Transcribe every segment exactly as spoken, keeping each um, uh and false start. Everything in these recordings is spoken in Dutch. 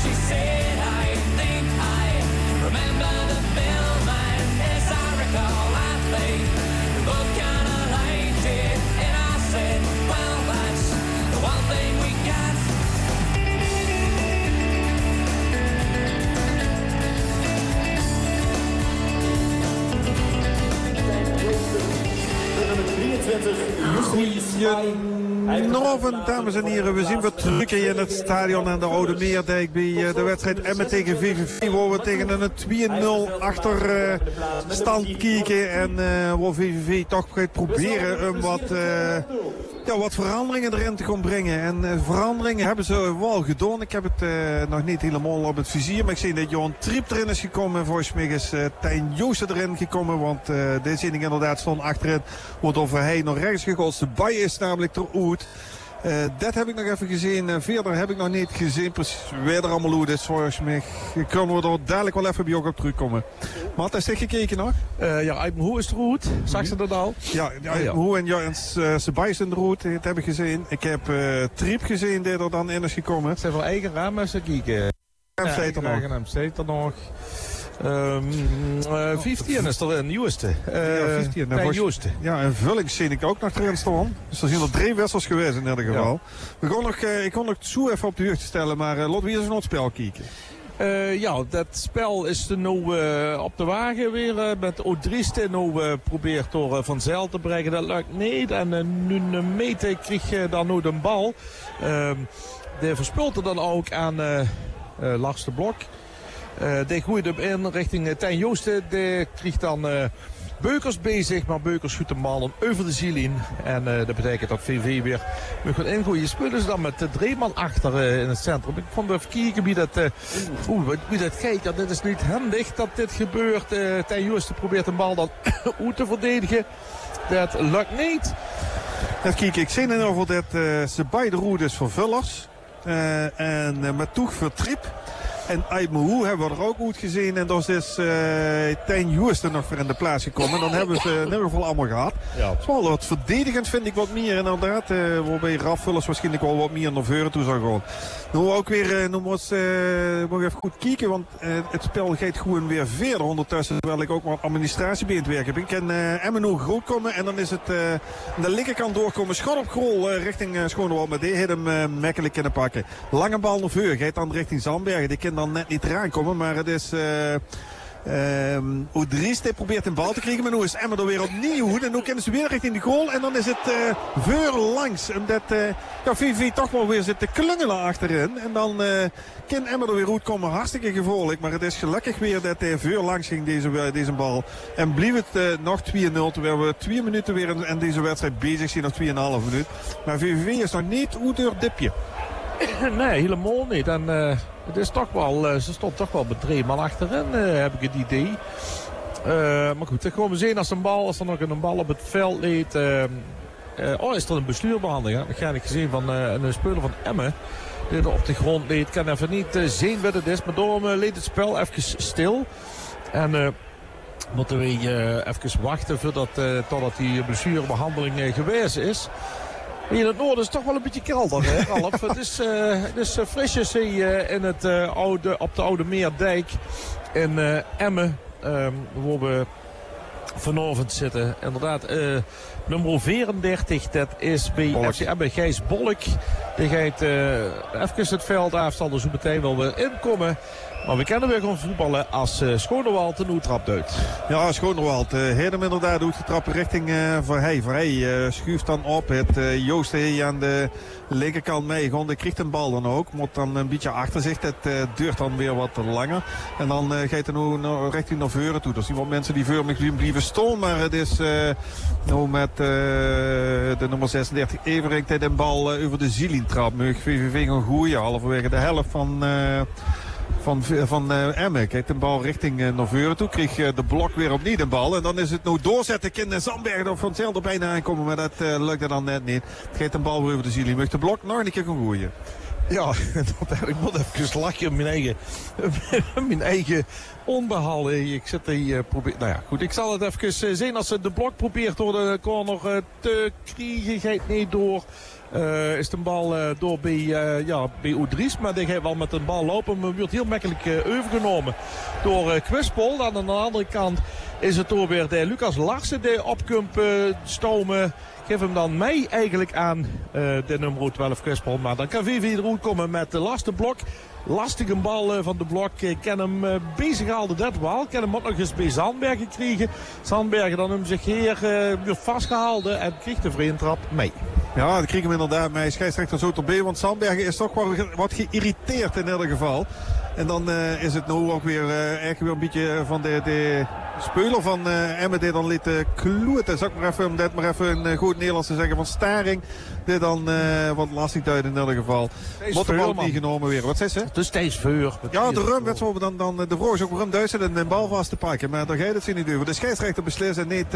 She said, I think I remember the film, and as I recall, I think we both kind of liked it. And I said, well, that's the one thing we got. Goedenavond, dames en heren. We zien wat drukken in het stadion aan de Oude Meerdijk bij de wedstrijd Emmen tegen V V V. Waar we tegen een twee nul achterstand kijken. En uh, waar V V V toch gaat proberen om wat, uh, ja, wat veranderingen erin te gaan brengen. En uh, veranderingen hebben ze wel gedaan. Ik heb het uh, nog niet helemaal op het vizier. Maar ik zie dat Johan Triep erin is gekomen. Volgens mij is uh, Tijn Joosten erin gekomen. Want uh, deze ene inderdaad stond achterin. Wordt over hij nog rechts gegooid. De bij is namelijk eruit. Uh, dat heb ik nog even gezien. Uh, verder heb ik nog niet gezien. Precies waar er allemaal hoe is volgens mij. Kunnen we er dadelijk wel even bij ook op terugkomen. Maar had hij gekeken nog? Uh, ja, uit mijn hoe is het goed. Zag ze dat al? Ja, ja, ja. Hoe en Jans uh, Sebais in de route. Dat heb ik gezien. Ik heb uh, Triep gezien die er dan in is gekomen. Het zijn wel eigen ramen ze kijken. En ja, staat er nog. En staat er nog. Um, uh, vijftien is er een nieuwste. Uh, ja, vijftien. En nieuwste. Ja, en Vulling zie ik ook nog erin staan. Dus er zijn er drie wissels geweest in ieder geval. Ja. We gaan nog, uh, ik kon nog zo even op de jeugd stellen, maar uh, laten we eens naar het spel kijken. Uh, ja, dat spel is er nu uh, op de wagen weer uh, met Odriste. Nu uh, probeert door uh, Van Zijl te brengen. Dat lukt niet. En uh, nu een meter kreeg uh, dan nu de bal. Uh, de verspult er dan ook aan uh, uh, Lars de Blok. Uh, die gooit hem in richting uh, Tijn Joosten. Die krijgt dan uh, Beukers bezig. Maar Beukers schudt de bal over de ziel in. En uh, dat betekent dat V V weer moet gaan ingooien. Spelen ze dan met uh, drie man achter uh, in het centrum. Ik vond even kijken wie dat... Uh, Oeh, wie dat kijkt. Ja, dit is niet handig dat dit gebeurt. Uh, Tijn Joosten probeert de bal dan uit te verdedigen. Dat lukt niet. Even kijken. Ik zie in ieder geval dat uh, ze beide roeden is voor Vullers. Uh, en uh, met Toeg voor Triep. En Aibmoe hebben we er ook goed gezien. En dus is uh, Tijn Joosten nog weer in de plaats gekomen. Dan hebben we ze in ieder geval allemaal gehad. Ja. Het is wel wat verdedigend, vind ik, wat meer inderdaad. Uh, waarbij Rafvullers waarschijnlijk wel wat meer naar voren toe zou gaan. Nu ook weer, uh, nu moet je uh, even goed kijken. Want uh, het spel gaat gewoon weer verder ondertussen. Terwijl ik ook wat administratie bij het werk heb. Ik kan uh, Emmen nog groot komen. En dan is het uh, aan de linkerkant doorkomen. Schot op Grol uh, richting uh, Schonewald. Maar die heeft hem uh, makkelijk kunnen pakken. Lange bal naar voren. Gaat dan richting Zandbergen. Die kan dan net niet eraan komen. Maar het is... Uh, Um, Odriste probeert een bal te krijgen, maar nu is Emmen er weer opnieuw. En nu kennen ze weer richting de goal. En dan is het uh, voor langs. Omdat uh, ja, V V toch wel weer zit te klungelen achterin. En dan uh, kan Emmen er weer goed komen. Hartstikke gevaarlijk. Maar het is gelukkig weer dat hij voor langs ging, deze, uh, deze bal. En blijft het uh, nog twee nul. Terwijl we twee minuten weer in, in deze wedstrijd bezig zijn. Nog twee en een half minuut. Maar V V V is nog niet uit door dipje. Nee, helemaal niet. En uh, het is toch wel, uh, ze stond toch wel met drie man achterin, uh, heb ik het idee. Uh, maar goed, dan gaan we zien als een bal, als er nog een bal op het veld leed. Uh, uh, oh, is er een bestuurbehandeling? Dat heb ik gezien van uh, een speler van Emmen. Die er op de grond leed. Ik kan even niet uh, zien wat het is, maar daarom uh, leed het spel even stil. En... Uh, moeten we uh, even wachten voordat, uh, totdat die blessurebehandeling uh, geweest is. Hier in het noorden is het toch wel een beetje kelder, hè, Ralf? Het is, uh, het is uh, frisjes hier in het, uh, oude, op de Oude Meerdijk in uh, Emmen, um, waar we vanavond zitten. Inderdaad, uh, nummer vierendertig, dat is bij F C Emmen Gijs Bolk. Die gaat uh, even het veld af, zal er zo meteen wel weer inkomen. Maar we kunnen weer gaan voetballen als uh, Schonewald de noetrap duidt. Ja, Schonewald. Uh, heeft hem inderdaad uitgetrapt richting uh, Verhey. Verhey uh, schuift dan op. Het uh, Joost hier aan de linkerkant mee. Gewoon, die krijgt een bal dan ook. Moet dan een beetje achter zich. Het uh, duurt dan weer wat langer. En dan uh, gaat hij nu uh, richting naar voren toe. Er zijn wat mensen die voor me blijven staan. Maar het is uh, nou met uh, de nummer zesendertig Everink. Die een bal uh, over de zielin trap. Mag V V V gaan gooien. Halverwege de helft van... Uh, Van, van uh, Emmen. Kijk, de bal richting uh, naar voren toe. Kreeg uh, de Blok weer opnieuw de bal. En dan is het nu doorzetten. Kind Zandbergen of Van hetzelfde bijna aankomen. Maar dat uh, lukt er dan net niet. Het geeft een bal weer over de ziel. Je mag de Blok nog een keer gaan gooien. Ja, ik moet even lachen. Mijn eigen, mijn eigen onbehaal. Ik zit hier, uh, probeer. Nou ja, goed. Ik zal het even zien als ze de Blok probeert door de corner uh, te krijgen. Gaat niet door. Uh, is de bal uh, door bij, uh, ja, bij Udries. Maar die gaat wel met een bal lopen. Maar wordt heel makkelijk uh, overgenomen door uh, Quispol. Dan aan de andere kant is het door weer de Lucas Larsen die opkomt uh, stomen. Geef hem dan mee eigenlijk aan uh, de nummer twaalf Quispol. Maar dan kan V V eruit komen met de laatste blok. Lastige bal uh, van de blok. Ik kan hem uh, bezig houden, dat wel. Ik kan hem ook nog eens bij Zandbergen krijgen. Zandbergen dan hem zich hier uh, weer vastgehouden en kreeg de vreemtrap mee. Ja, dat kreeg hem inderdaad mee. Scheidsrechter zo tot B, want Zandbergen is toch wel wat geïrriteerd in ieder geval. En dan uh, is het nu ook weer, uh, eigenlijk weer een beetje van de, de speler van uh, Emmen die dan liet uh, kloeten. Zal ik maar even, om dit maar even in uh, goed Nederlands te zeggen, van Staring. Dit dan uh, wat lastig duiden in ieder geval. Moet de bal niet genomen weer. Wat zei ze? Het is steeds vuur. Ja, de rum werd zo, dan, dan de vroeg is ook rum Duitser en de bal vast te pakken. Maar dan ga je het zien niet doen. De scheidsrechter beslist en niet uh,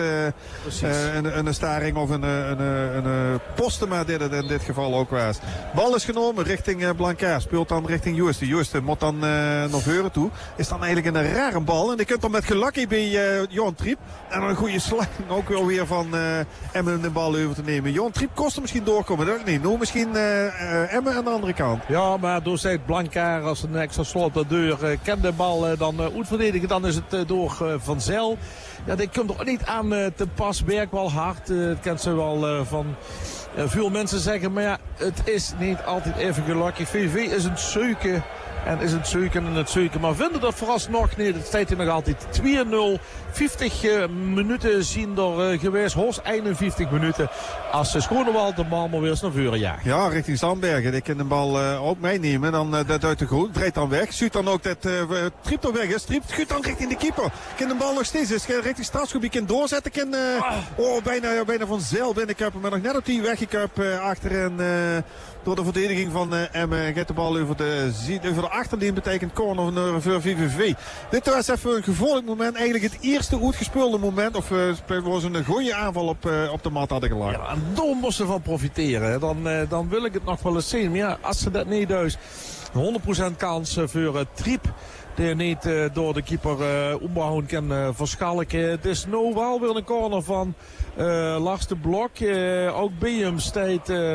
uh, een, een Staring of een, een, een, een Postema dit het in dit geval ook was. Bal is genomen richting uh, Blancaar. Speelt dan richting Joosten. Joosten moet dan uh, naar voren toe. Is dan eigenlijk een rare bal. En die kunt dan met gelukkie bij uh, Johan Triep. En dan een goede slag ook wel weer van uh, Emmen de bal over te nemen. Johan Triep kost er misschien doorkomen. Dat niet. Nu misschien uh, uh, Emmen aan de andere kant. Ja, maar door zijt Blancaar als een extra slot de deur uh, kan de bal uh, dan uh, uitverdedigen. Dan is het uh, door uh, Van Zel. Ja, die komt er niet aan uh, te pas. Werkt wel hard. Uh, dat kent ze wel uh, van uh, veel mensen zeggen. Maar ja, het is niet altijd even gelukkig. V V is een zeuken. En is het zeuken en het zeuken. Maar vinden dat vooralsnog niet. Het staat hier nog altijd twee nul. vijftig uh, minuten zien er uh, geweest. Hoogst eenenvijftig minuten. Als uh, Schonewald de bal maar weer eens naar voren jaagt. Ja, richting Zandbergen. Die kan de bal uh, ook meenemen. Dan uh, dat uit de groen. Draait dan weg. Ziet dan ook dat uh, Triep er weg is. Triep schudt dan richting de keeper. Kan de bal nog steeds. Is richting strafgebied. Kan doorzetten. Kan, uh, oh, bijna, bijna van Zel binnenkappen. Maar nog net op die weggekapt uh, achterin. Uh, door de verdediging van uh, Emmen. Gaat de bal over de, over de achterlijn. Betekent corner voor V V V. Dit was even een gevaarlijk moment. Eigenlijk het eerste uitgespeelde moment. Of uh, was een goede aanval op, uh, op de mat hadden gelaten. Ja, en daar moesten ze van profiteren. Dan, uh, dan wil ik het nog wel eens zien. Maar ja, als ze dat niet dus honderd procent kans voor uh, Triep. Die niet uh, door de keeper uh, Oembahoen kan uh, verschalken. Het is nu wel weer een corner van uh, Lars de Blok. Uh, ook bij hem staat... Uh,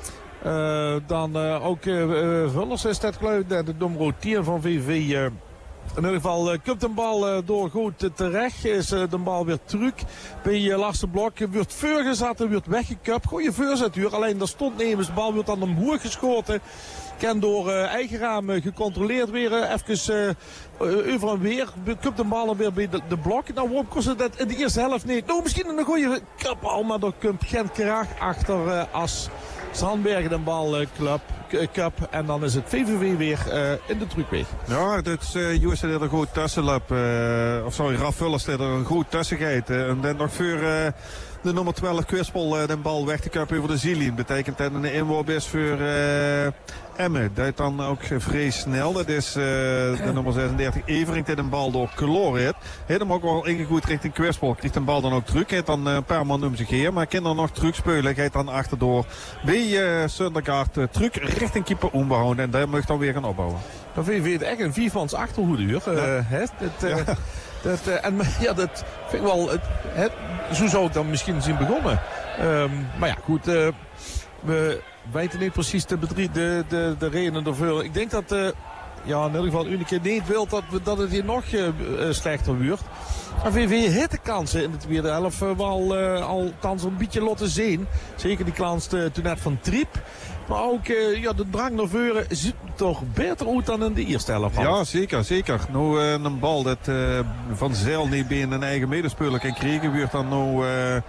Uh, dan uh, ook uh, uh, Vullers is dat geloof ik, de nummer tien van V V. Uh, in ieder geval uh, komt de bal uh, door goed uh, terecht. Is uh, de bal weer terug bij uh, Lars de Blok. Wordt voorgezet en wordt weggekapt. Goeie voorzetuur. Alleen daar stond nemens. De bal wordt dan omhoog geschoten. Kan door uh, eigen raam uh, gecontroleerd weer uh, even uh, over en weer. Komt de bal dan weer bij de, de Blok. Nou, waarom kost het dat in de eerste helft niet? Nou, misschien een goede kapbal, maar er komt geen kracht achter uh, als Zandbergen de bal uh, klap, uh, kap. En dan is het V V V weer uh, in de terugweg. Ja, dat is uh, Joost er een goed tussenlap. Uh, of sorry, Raf Vullers er een goed tussengeet. Uh, en dan nog voor uh, de nummer twaalf Quispol uh, de bal weg te kappen over de zielien. Betekent dat een inworp is voor uh, Emmen. Dat dan ook vrij snel. Dat is uh, de nummer zesendertig Everink die de bal door Color heeft. Heeft hem ook wel ingegoed richting Quispol. Krijgt de bal dan ook terug. Heeft dan uh, een paar man om zich heen. Maar kan dan nog terug spelen. Gaat dan achterdoor bij uh, Sundergaard uh, terug richting keeper onbehouden. En daar mag dan weer gaan opbouwen. Dan vind je echt een viermans achterhoeduur. Uh, ja. Het, het, uh, ja. Dat, uh, en ja, dat vind ik wel... Het, het, zo zou ik dan misschien zien begonnen. Um, maar ja, goed. Uh, we weten niet precies de, de, de, de redenen ervoor. Ik denk dat... Uh, ja, in ieder geval Unieke niet wil dat, we, dat het hier nog uh, slechter wordt. Maar V V heeft de kansen in de tweede helft uh, wel uh, althans een beetje laten zien. Zeker die kans uh, toen net van Triep. Maar ook uh, ja, de drang naar voren ziet toch beter uit dan in de eerste helft. Ja, zeker, zeker. Nou, uh, een bal dat uh, Van Zijl niet bij een eigen medespeler kan krijgen, wordt dan nou... Uh,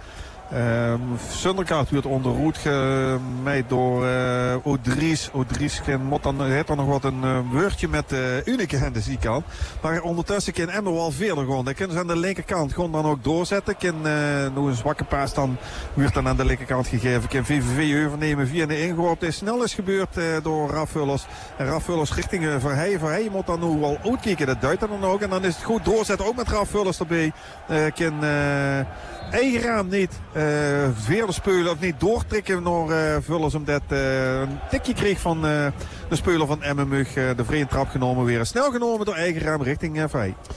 Uh, Sundergaard wordt onderroet gemaakt door uh, Odries. Odries moet dan, heeft dan nog wat een uh, woordje met uh, Unieke aan de zijkant. Maar ondertussen kan Emmen wel verder gewoon. Dan kunnen ze aan de linkerkant gewoon dan ook doorzetten. Kan uh, nog een zwakke paas dan wordt dan aan de linkerkant gegeven. Kan V V V overnemen via de ingeworp. Het is snel is gebeurd uh, door Raf Vullers. En Raf Vullers richting uh, Verheij. Verheij moet dan nu wel uitkijken. Dat duidt dan ook. En dan is het goed doorzetten. Ook met Raf Vullers erbij. Uh, kan... Uh, eigen raam niet uh, verder spelen of niet doortrekken naar uh, Vullers omdat uh, een tikje kreeg van uh, de speler van Emmenmug. Uh, de vrije trap genomen weer snel genomen door eigen raam richting uh, Vrij.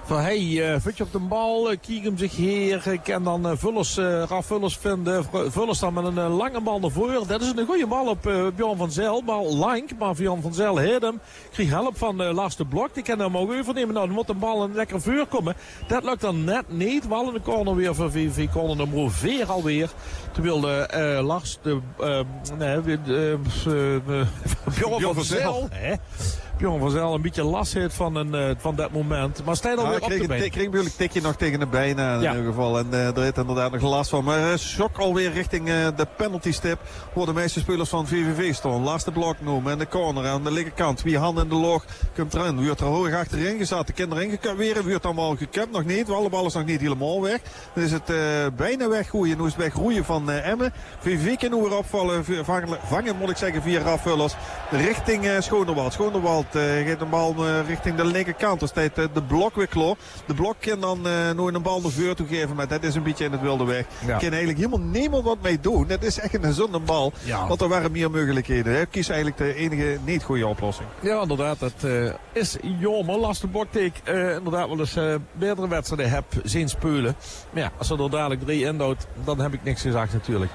Van hey, uh, vind je op de bal, uh, kiek hem zich heer, ik kan dan uh, Vullers, uh, Raf Vullers vinden, Vullers dan met een uh, lange bal naar voren. Dat is een goede bal op uh, Bjorn van Zijl, bal lang, maar Bjorn van Zijl heet hem. Kreeg hulp van uh, Lars de Blok, die kan hem ook overnemen. Nou, dan moet de bal een lekker vuur komen. Dat lukt dan net niet, wel in de corner weer van V V V, corner nummer vier alweer. Toen wilde uh, Lars de, uh, nee, uh, uh, uh, Bjorn van Zijl, hè? Bjorn van Zijl een beetje last heeft van, een, uh, van dat moment. Maar Stijn alweer ja, op de been. Ik kreeg natuurlijk een tikje nog tegen de benen in ja. ieder geval. En uh, daar heeft inderdaad nog last van. Maar uh, Schok alweer richting uh, de penalty stip. Waar de meeste spelers van V V V stonden. Laatste blok noemen. En de corner aan de linkerkant. Wie handen in de loog. Komt erin. Wie wordt er hoog achterin gezet. De kinderen ingekweerd. Wie wordt allemaal gekapt. Nog niet. Alle bal is nog niet helemaal weg. Dan is het uh, bijna weggroeien. Nu is het weggroeien van uh, Emmen. V V V kan nu weer opvallen. Vangen, vangen moet ik zeggen via Raf Vullers. Richting uh, Schoonderwald. Schoonderwald uh, geeft een bal uh, richting de linkerkant. Dus tijd uh, de blok weer klaar. De blok kan dan uh, nooit een bal naar voren toe geven. Maar dat is een beetje in het wilde weg. Ja. Kan eigenlijk helemaal niemand wat mee doen. Dat is echt een zonde bal. Ja. Want er waren meer mogelijkheden. Hè. Kies eigenlijk de enige niet goede oplossing. Ja, inderdaad. Dat uh, is jammer. Last de Blok ik uh, inderdaad wel eens uh, meerdere wedstrijden heb zien spelen. Maar ja, als er er dadelijk drie inhoudt, dan heb ik niks gezegd natuurlijk.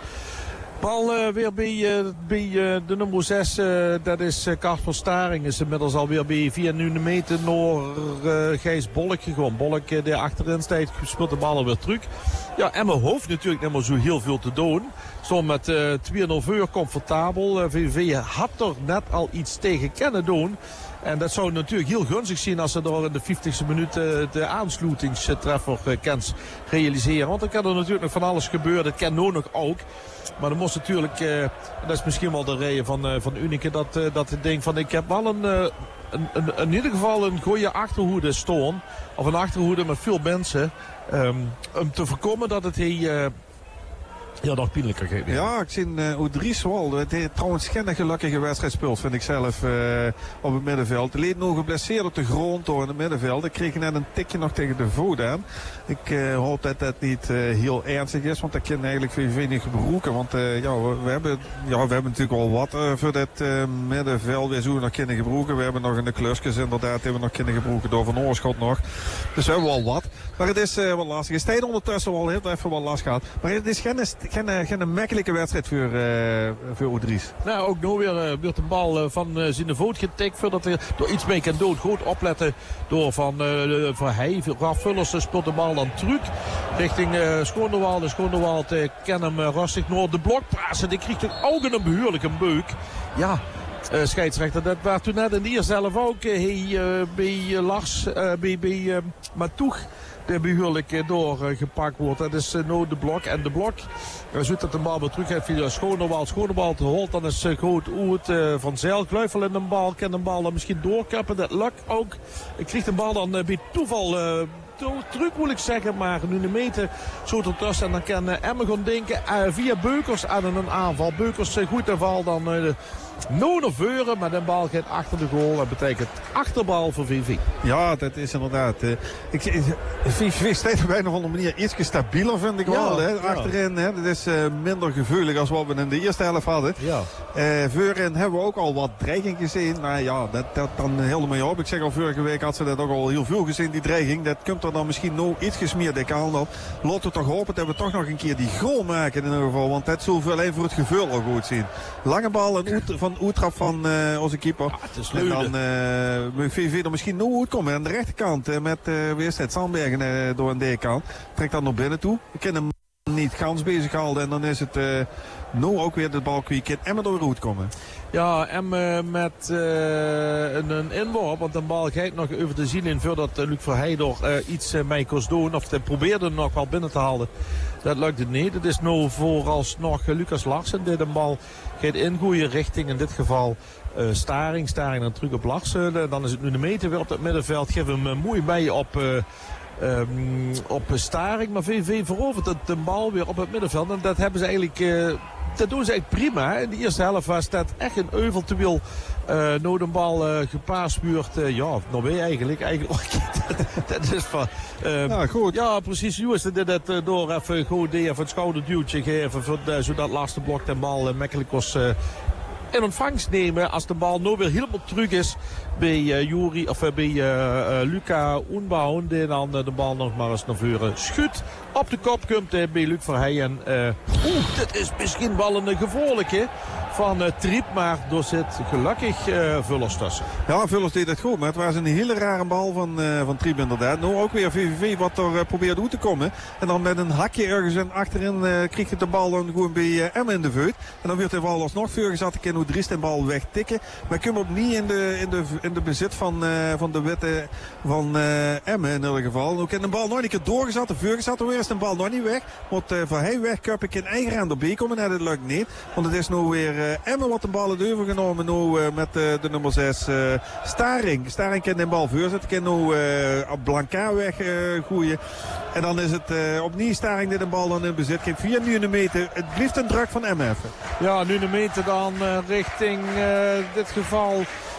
Bal uh, weer bij, uh, bij uh, de nummer zes, uh, dat is uh, Kasper Staring. Is inmiddels alweer bij via nu meter naar uh, Gijs Bolk gegaan. Bolk uh, die achterin staat, speelt de bal weer terug. Ja, Emmen hoeft natuurlijk niet meer zo heel veel te doen. Stond met uh, twee nul voor comfortabel. Uh, V V V had er net al iets tegen kunnen doen. En dat zou natuurlijk heel gunstig zien als ze er in de vijftigste minuut uh, de aansluitingstreffer uh, kan realiseren. Want dan kan er natuurlijk nog van alles gebeuren. Dat kan nu nog ook. Maar dan moest natuurlijk, uh, dat is misschien wel de reden van, uh, van Unieke, dat, uh, dat het ding van ik heb wel een, uh, een, een, in ieder geval een goede achterhoede staan. Of een achterhoede met veel mensen. Um, om te voorkomen dat het hier... Uh, Ja, nog pijnlijker geeft. Ja, ik zie uh, Oudries wel. Het heeft trouwens geen gelukkige wedstrijd speelt, vind ik zelf, uh, op het middenveld. De leed nog geblesseerd op de grond door in het middenveld. Ik kreeg net een tikje nog tegen de voet aan. Ik uh, hoop dat dat niet uh, heel ernstig is, want dat kan eigenlijk V V V niet gebruiken. Want uh, ja, we, we, hebben, ja, we hebben natuurlijk wel wat uh, voor dat uh, middenveld. We zullen nog kunnen gebruiken. We hebben nog in de klusjes inderdaad hebben we nog kunnen gebruiken door Van Oorschot nog. Dus we hebben wel wat. Maar het is uh, wel lastig. Stijn ondertussen wel heel even wel last gehad. Maar het is geen, geen, geen makkelijke wedstrijd voor, uh, voor Oudries. Nou, ook nu weer, uh, weer de bal uh, van uh, zijn voet getikt. Voordat hij er iets mee kan doen. Goed opletten door Van, uh, van Heij. Raf Vullers uh, speelt de bal dan terug. Richting uh, Schoonderwald. En Schoonderwald uh, kan hem uh, rustig naar de blok praten. Die krijgt ook een behoorlijke beuk. Ja. Uh, scheidsrechter, dat was toen net in die zelf ook. Uh, hij, uh, bij uh, Lars, uh, bij, bij uh, Matoeg. De behoorlijk uh, doorgepakt uh, wordt. Dat is uh, nou de blok. En de blok uh, zoekt dat de bal weer terug heeft via Schoonderwald. Schoonderwald holt dan is uh, goed uit uh, Van Zijl. Kluifel in de bal. Kan de bal dan misschien doorkappen. Dat lukt ook. Ik kreeg de bal dan uh, bij toeval... Uh, Terug wil ik zeggen, maar nu de meter zo ertussen. En dan kan uh, Emmen gaan denken uh, via Beukers aan een aanval. Beukers uh, goed aanval dan uh, no naar voren. Maar de bal gaat achter de goal. Dat betekent achterbal voor V V V. Ja, dat is inderdaad. Uh, ik, V V V staat op een of andere manier iets stabieler, vind ik wel. Ja, hè? Achterin, hè? Dat is uh, minder gevoelig als wat we in de eerste helft hadden. Ja. Uh, voorin hebben we ook al wat dreiging gezien. Maar ja, dat, dat dan helemaal op. Ik zeg al, vorige week had ze dat ook al heel veel gezien, die dreiging. Dat komt er dan misschien nog iets gesmeerd de kant op. Laten we toch hopen dat we toch nog een keer die goal maken in ieder geval. Want dat zullen we alleen voor het gevoel al goed zien. Lange bal en oet, van Oetrap van uh, onze keeper. Ja, en dan uh, V V V er misschien nog goed komen. Aan de rechterkant uh, met uh, Weerstedt Sandbergen uh, door aan de kant. Trekt dan naar binnen toe. We kunnen hem niet gans bezig houden. En dan is het uh, nu ook weer de bal kwijt. En met door goed komen. Ja, en uh, met uh, een, een inworp, want de bal gaat nog over de ziel in voordat uh, Luc Verheijder uh, iets uh, mee kon doen. Of hij probeerde hem nog wel binnen te halen. Dat lukte niet. Het is nu vooralsnog uh, Lucas Larsen die de bal gaat in goede richting. In dit geval uh, Staring. Staring dan terug op Larsen. Uh, dan is het nu de meter weer op het middenveld. Geef hem uh, mooi bij op... Uh, Um, op Staring, maar V V V verovert de, de bal weer op het middenveld. En dat hebben ze eigenlijk, uh, dat doen ze eigenlijk prima. In de eerste helft was dat echt een euvel te wil. Uh, nou de bal uh, gepaast wordt, uh, ja, nou ben je eigenlijk, eigenlijk dat, dat is van, uh, ja, goed. Ja, precies, Joes dit het uh, door even goed even het schouderduwtje geven, voor, uh, zodat laatste blok de bal uh, makkelijk was uh, in ontvangst nemen als de bal nou weer helemaal terug is bij uh, Juri of uh, bij uh, uh, Luca Unbaum, die dan uh, de bal nog maar eens naar voren schudt. Op de kop komt uh, bij Luc Verheijen. Uh, Oeh, dit is misschien wel een gevaarlijke van uh, Triep, maar er zit gelukkig uh, Vullers tussen. Ja, Vullers deed het goed, maar het was een hele rare bal van, uh, van Triep inderdaad. Nou ook weer V V V wat er uh, probeert uit te komen. En dan met een hakje ergens en achterin uh, kreeg je de bal dan gewoon bij uh, Emmen in de veut. En dan werd de bal alsnog voorgezet. Ik kan hoe Dries de bal wegtikken. Maar ik kom op niet in de, in de, in de bezit van, uh, van de witte van uh, Emmen in ieder geval. Nu kan de bal nog een keer doorgezet, de voorgezet. Weer is de bal nog niet weg. Want uh, van hij weg kun ik in eigen aan erbij komen. Nee, dat lukt niet. Want het is nu weer uh, Emmen wat de bal het overgenomen. Nu uh, met uh, de nummer zes uh, Staring. Staring kan de bal voorzetten. Kan nu uh, op Blanca weg uh, gooien. En dan is het uh, opnieuw Staring die de bal dan in bezit geeft. Via nu een meter. Het blijft een druk van M F. Ja, nu een meter dan uh, richting uh, dit geval.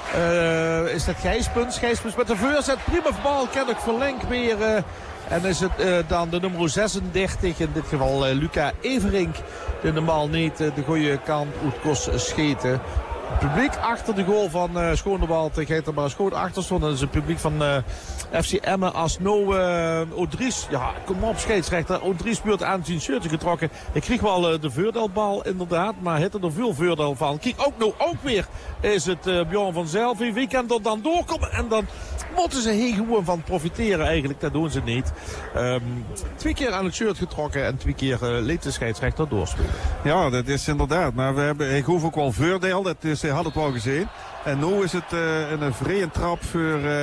Uh, is dat Gijspuns? Gijspuns met de voorzet. Prima bal. Kan ik verlenk weer. Uh, en is het uh, dan de nummer zesendertig. In dit geval uh, Luca Everink. Die de bal niet uh, de goede kant uit kost scheten. Het publiek achter de goal van uh, Schoonebal tegen maar Schoot achter stond. Dat is het publiek van uh, F C Emmen als no uh, Odries. Ja, kom op scheidsrechter. Odries wordt aan zijn shirtje getrokken. Ik kreeg wel uh, de voordelbal inderdaad. Maar hitte er veel voordeel van. Kijk, ook nou ook weer is het uh, Bjorn van Zelvie. Wie kan er dan doorkomen? En dan moeten ze hier gewoon van profiteren eigenlijk. Dat doen ze niet. Um, twee keer aan het shirt getrokken. En twee keer uh, liet de scheidsrechter doorspelen. Ja, dat is inderdaad. Maar we hebben, ik hoef ook wel voordeel. Dat is, hij had het wel gezien. En nu is het uh, een vrije trap voor,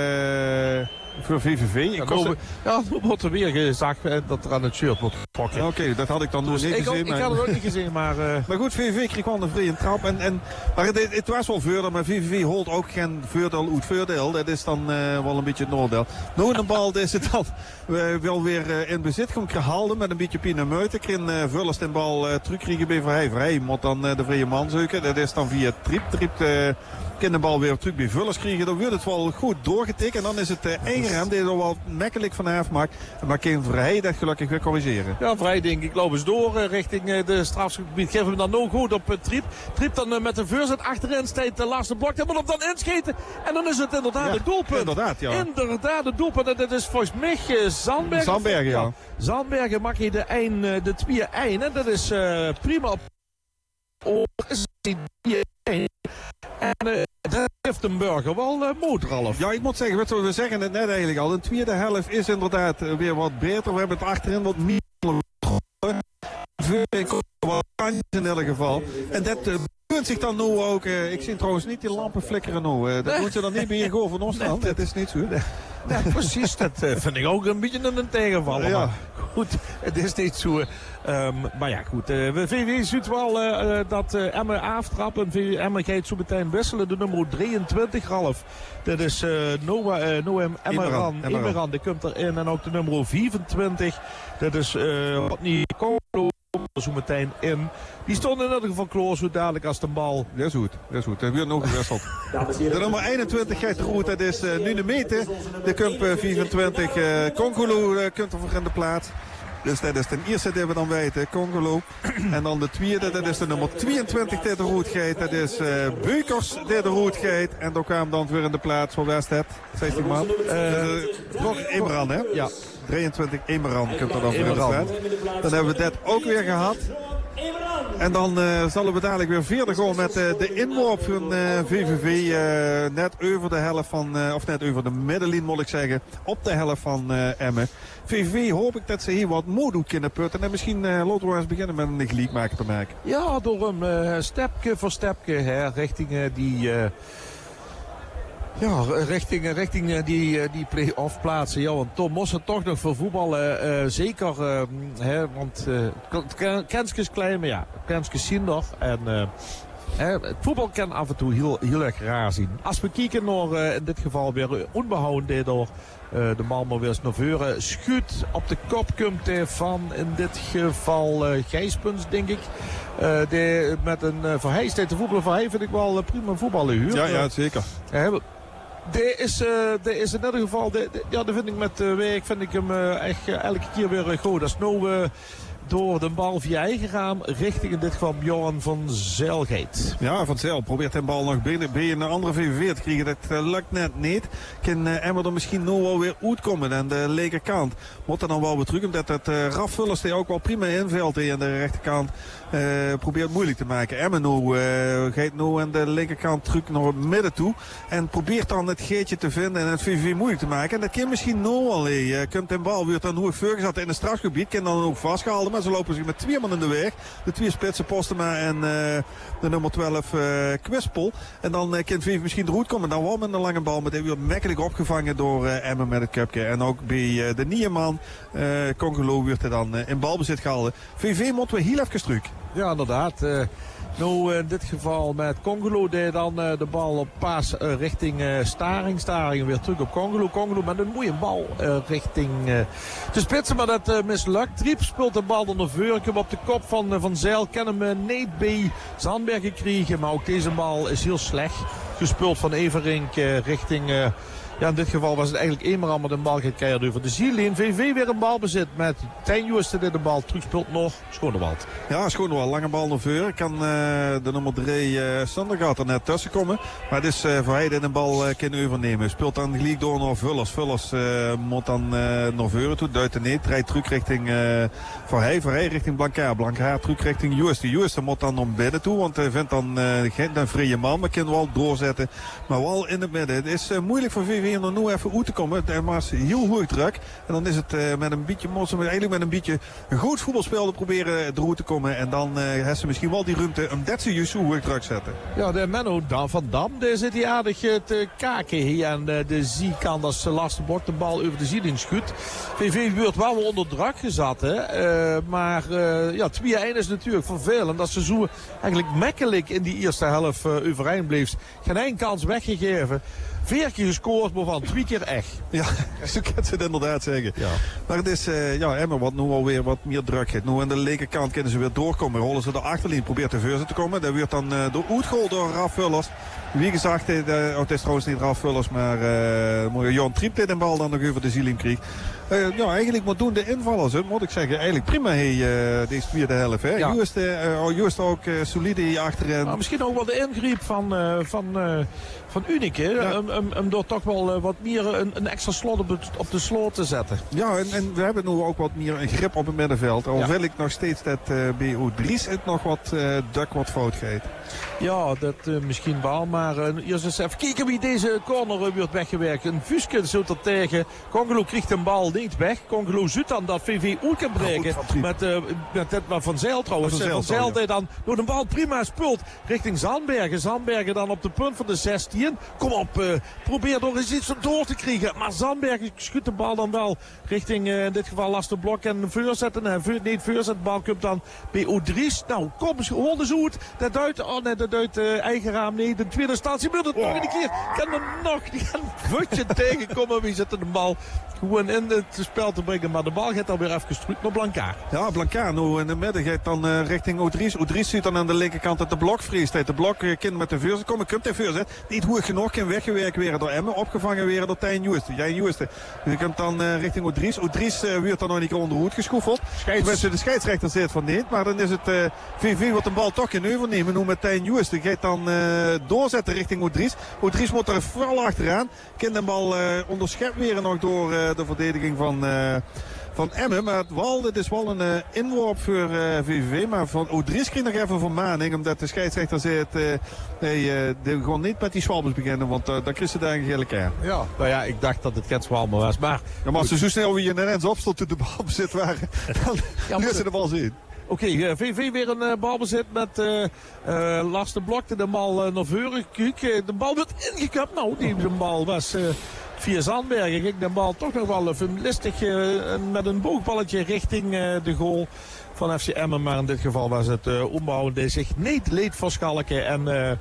uh, voor V V V. Ik ja, kost... nou, ja, nu wordt er weer gezegd dat er aan het shirt wordt getrokken. Oké, okay, dat had ik dan dus niet ik gezien. Ook, maar... Ik had het ook niet gezien, maar... Uh... Maar goed, V V V kreeg wel een vrije trap. En, en, maar het, het was wel voordeel, maar V V V holt ook geen voordeel uit voordeel. Dat is dan uh, wel een beetje het nadeel. Nu een bal is het dan uh, wel weer uh, in bezit. Gewoon gehaald met een beetje pina meute. Ik kan uh, Vullers de bal uh, terugkrijgen bij Vrij. Vrij moet dan uh, de vrije man zoeken. Dat is dan via Triep. Triep uh, kan de bal weer terug bij Vullers krijgen. Dan wordt het wel goed doorgetikt. En dan is het uh, Engerem die er wel makkelijk vanaf maakt. Maar kan Vrij dat gelukkig weer corrigeren. Ja, Vrij denk ik lopen eens door uh, richting uh, de strafgebied. Geven we dan nog goed op uh, Triep. Triep dan uh, met de voorzet achterin steekt de laatste blok. Dan moet hem dan inscheten. En dan is het inderdaad ja, het doelpunt. Inderdaad, ja. Inderdaad het doelpunt. En dat is volgens mij uh, Zandbergen. Zandbergen, ja. ja. Zandbergen mag je de, een, uh, de twee één. En dat is uh, prima op. Oh, is die één. En uh, dat heeft een burger wel uh, moed, Ralf. Ja, ik moet zeggen, wat we zeggen het net eigenlijk al. De tweede helft is inderdaad uh, weer wat beter. We hebben het achterin wat meer. In ieder geval. En dat uh, beurt zich dan nu ook. Uh, ik zie trouwens niet die lampen flikkeren nu. Uh, dat nee. moet je dan niet meer gewoon van ons staan. Nee, dat is niet zo. Nee. Nee, precies, dat uh, vind ik ook een beetje een tegenvaller. Ja. Goed, het is niet zo. Um, maar ja, goed. Uh, V V ziet wel uh, dat uh, Emmen aftrappen. Emmen gaat zo meteen wisselen. De nummer drieëntwintig, Ralf. Dat is uh, Noah, uh, Noem Emmeran. Emmeran, die komt erin. En ook de nummer vierentwintig. Dat is uh, Rodney Kolo. Zo meteen in. Die stond in ieder geval klaar zo dadelijk als de bal. Dat is goed, dat is goed. Er wordt nog gewisseld. De nummer eenentwintig gaat goed. Dat is uh, nu de meter. De kump uh, vierentwintig. Uh, Congolo uh, kunt er voor in de plaats. Dus dat is de eerste die we dan weten, Congolo. En dan de tweede, dat is de nummer tweeëntwintig die de route gaat. Dat is uh, Beukers die de route gaat. En dan kwam dan weer in de plaats voor West het. zestien man. Nog uh, Emeran, hè? Ja. drieëntwintig Emeran komt er dan weer in de plaats. Dan hebben we dat ook weer gehad. En dan uh, zullen we dadelijk weer verder gaan met uh, de inworp van uh, V V V. Uh, net over de helft van, uh, of net over de middenlijn moet ik zeggen. Op de helft van uh, Emmen. V V V hoop ik dat ze hier wat moed kunnen putten. En misschien uh, laten we eens beginnen met een gelijkmaker te maken. Ja, door hem uh, stapje voor stapje hè, richting uh, die... Uh... Ja, richting, richting die, die play-off plaatsen. Ja, want Tom Moss het toch nog voor voetballen. Uh, zeker, uh, hè, want uh, Kenske is klein, maar ja, Kenske zien nog. En uh, hè, het voetbal kan af en toe heel, heel erg raar zien. Als we kijken naar uh, in dit geval weer onbehouden door uh, de man maar weer eens naar voren. Schuut op de kop komt uh, van in dit geval uh, Gijspuns, denk ik. Uh, de, met een uh, Verheij te voetballen. Verheij vind ik wel uh, prima voetballen. Ja, ja, zeker. Uh, De is, uh, de is in ieder geval, de, de, ja, dat vind ik met uh, werk, vind ik hem uh, echt uh, elke keer weer uh, goed. Dat is nou uh, door de bal via eigen raam richting in dit geval Bjorn van Zijlgeit. Ja, Van Zijl probeert de bal nog binnen, bij een andere V V V te krijgen. Dat uh, lukt net niet. Kan uh, Emmer er misschien nog wel weer uitkomen aan de linkerkant. Moet er dan wel weer terug, omdat het uh, Raf Vullers die ook wel prima invelt aan de rechterkant. Uh, probeert moeilijk te maken. Emmer nu uh, gaat nu aan de linkerkant terug naar het midden toe. En probeert dan het geetje te vinden en het V V V moeilijk te maken. En dat kan misschien nog wel. Uh, komt de bal weer dan hoe Ferguson in het strafgebied. Kan dan ook vastgehouden. Maar ze lopen zich met twee man in de weg. De twee spitsen Postema en uh, de nummer twaalf uh, Kwispel. En dan uh, kan V V V misschien eruit komen. Dan wel met een lange bal. Maar die wordt makkelijk opgevangen door uh, Emmer met het cupje. En ook bij uh, de Nieman uh, Congolo wordt er dan uh, in balbezit gehouden. V V V moeten we heel even terug. Ja, inderdaad. Uh, nou, in dit geval met Congolo deed dan uh, de bal op paas uh, richting uh, Staring. Staring weer terug op Congolo. Congolo met een mooie bal uh, richting uh, de spitsen, maar dat uh, mislukt. Triep speelt de bal dan naar Veurkum op de kop van uh, Van Zijl. Kan hem uh, niet bij Zandbergen krijgen, maar ook deze bal is heel slecht gespeeld van Everink uh, richting... Uh, Ja, in dit geval was het eigenlijk eenmaal met een bal gaat keihard over de zielin. V V weer een balbezit met Tijn Joosten die de bal terugspeelt nog. Schonewald. Ja, Schonewald. Lange bal naar voren. Kan uh, de nummer drie uh, Sandergaard er net tussen komen. Maar het is uh, voor hij die de bal uh, kan overnemen. Speelt dan gelijk door naar Vullers. Vullers uh, moet dan uh, naar voren toe. Duit er niet. Rijdt terug richting uh, voor hij. Voor hij richting Blankaar. Blankaar terug richting Joosten. Joosten moet dan naar binnen toe. Want hij vindt dan uh, geen een vrije man. Maar kan wel doorzetten. Maar wel in het midden. Het is uh, moeilijk voor V V om er nu even uit te komen. Het was heel goed druk. En dan is het uh, met een beetje mossen, eigenlijk met een beetje een goed voetbalspel te proberen eruit te komen. En dan uh, heeft ze misschien wel die ruimte om dat ze juist goed druk zetten. Ja, de Menno van Dam, daar zit hij aardig te kaken hier aan de, de zijkant als laatste bord de bal over de zijlijn schudt. V V wordt wel weer onder druk gezet, hè. Uh, maar uh, ja, twee één is natuurlijk vervelend. Dat ze zo eigenlijk makkelijk in die eerste helft uh, overeind bleef. Geen één kans weggegeven. Vier keer gescoord, maar van twee keer echt. Ja, zo kan ze het inderdaad zeggen. Ja. Maar het is, uh, ja, Emmer wat nu alweer wat meer druk heeft. Nu aan de linkerkant kunnen ze weer doorkomen. Rollen ze de achterlijn, probeert te voorzet te komen. Dat wordt dan uh, door Oetgoal door Raf Vullers. Wie gezegd, uh, oh, het is trouwens niet Raf Vullers, maar uh, Jan Triep dit een bal dan nog over de zieling kreeg. Uh, ja, eigenlijk moet doen de invallers, hè, moet ik zeggen. Eigenlijk prima hey, uh, deze tweede helft. Hè. Ja. Juist, uh, oh, juist ook uh, solide hier achterin. Maar misschien ook wel de ingreep van, uh, van, uh, van Unique. Ja. Um, um, um, door toch wel uh, wat meer een, een extra slot op, het, op de sloot te zetten. Ja, en, en we hebben nu ook wat meer een grip op het middenveld. Al ja. wil ik nog steeds dat uh, B O Dries het nog wat uh, duk wat fout gaat. Ja, dat uh, misschien wel. Maar uh, eerst eens even kijken wie deze corner uh, wordt weggewerkt. Een Fuske zit er tegen. Congolo krijgt een bal niet weg. Congolo zoet dan dat V V ook kan breken. Ja, met, uh, met dit maar Van Zijl trouwens. Van Zijl, Van Zijl ja. dan door de bal prima speelt richting Zandbergen. Zandbergen dan op de punt van de zestien. Kom op, uh, probeer nog eens iets door te krijgen. Maar Zandbergen schudt de bal dan wel richting uh, in dit geval Laste Blok en voorzetten. Uh, voor, niet voorzet, de bal komt dan bij O Dries. Nou, kom eens, hoor eens uit. Dat duidt, oh nee, dat duidt uh, eigen raam. Nee, de tweede instantie moet het oh. nog een keer. Kan er nog, die kan een voetje tegenkomen. Wie zet de bal gewoon in het spel te brengen. Maar de bal gaat alweer even gestrukt naar Blankaar. Ja, Blankaar nu in de midden gaat dan uh, richting Odries. Odries ziet dan aan de linkerkant dat de blok vreest. De blok uh, kind met de voorzet komen. Komt de voorzet. Niet goed genoeg kan weggewerkt weer door Emmen. Opgevangen weer door Tijn Joosten. Jij Joosten. Die komt dan uh, richting Odries. Odries uh, wordt dan nog niet keer onderhoed geschoefeld. Scheids. De scheidsrechter zegt van niet. Maar dan is het uh, V V wat de bal toch in overnemen. Nu met Tijn Joosten. Gaat dan uh, doorzetten richting Odries. Odries moet er vooral achteraan. Kan de bal uh, onderschept weer nog door uh, de verdediging van... Uh, van Emmen, maar het, wel, het is wel een uh, inworp voor uh, V V V, maar van Odries kreeg nog even vermaning, omdat de scheidsrechter zei het, uh, nee, uh, de, gewoon niet met die Swalbers beginnen, want uh, dan kreeg ze daar een gele aan. Ja, nou ja, ik dacht dat het geen Swalber was, maar... Ja, maar als ze zo snel wie je ineens opstond toen de bal bezit waren, dan ja, leert ze de bal zien. Oké, okay, uh, V V weer een uh, balbezit met uh, uh, Laste Blok, de bal uh, naar voren. Kijk, uh, de bal werd ingekapt. Nou, die de bal was... Uh, Via Zandbergen ging de bal toch nog wel even listig uh, met een boogballetje richting uh, de goal van F C Emmen. Maar in dit geval was het uh, ombouwen die zich niet leed voor Schalke. En uh,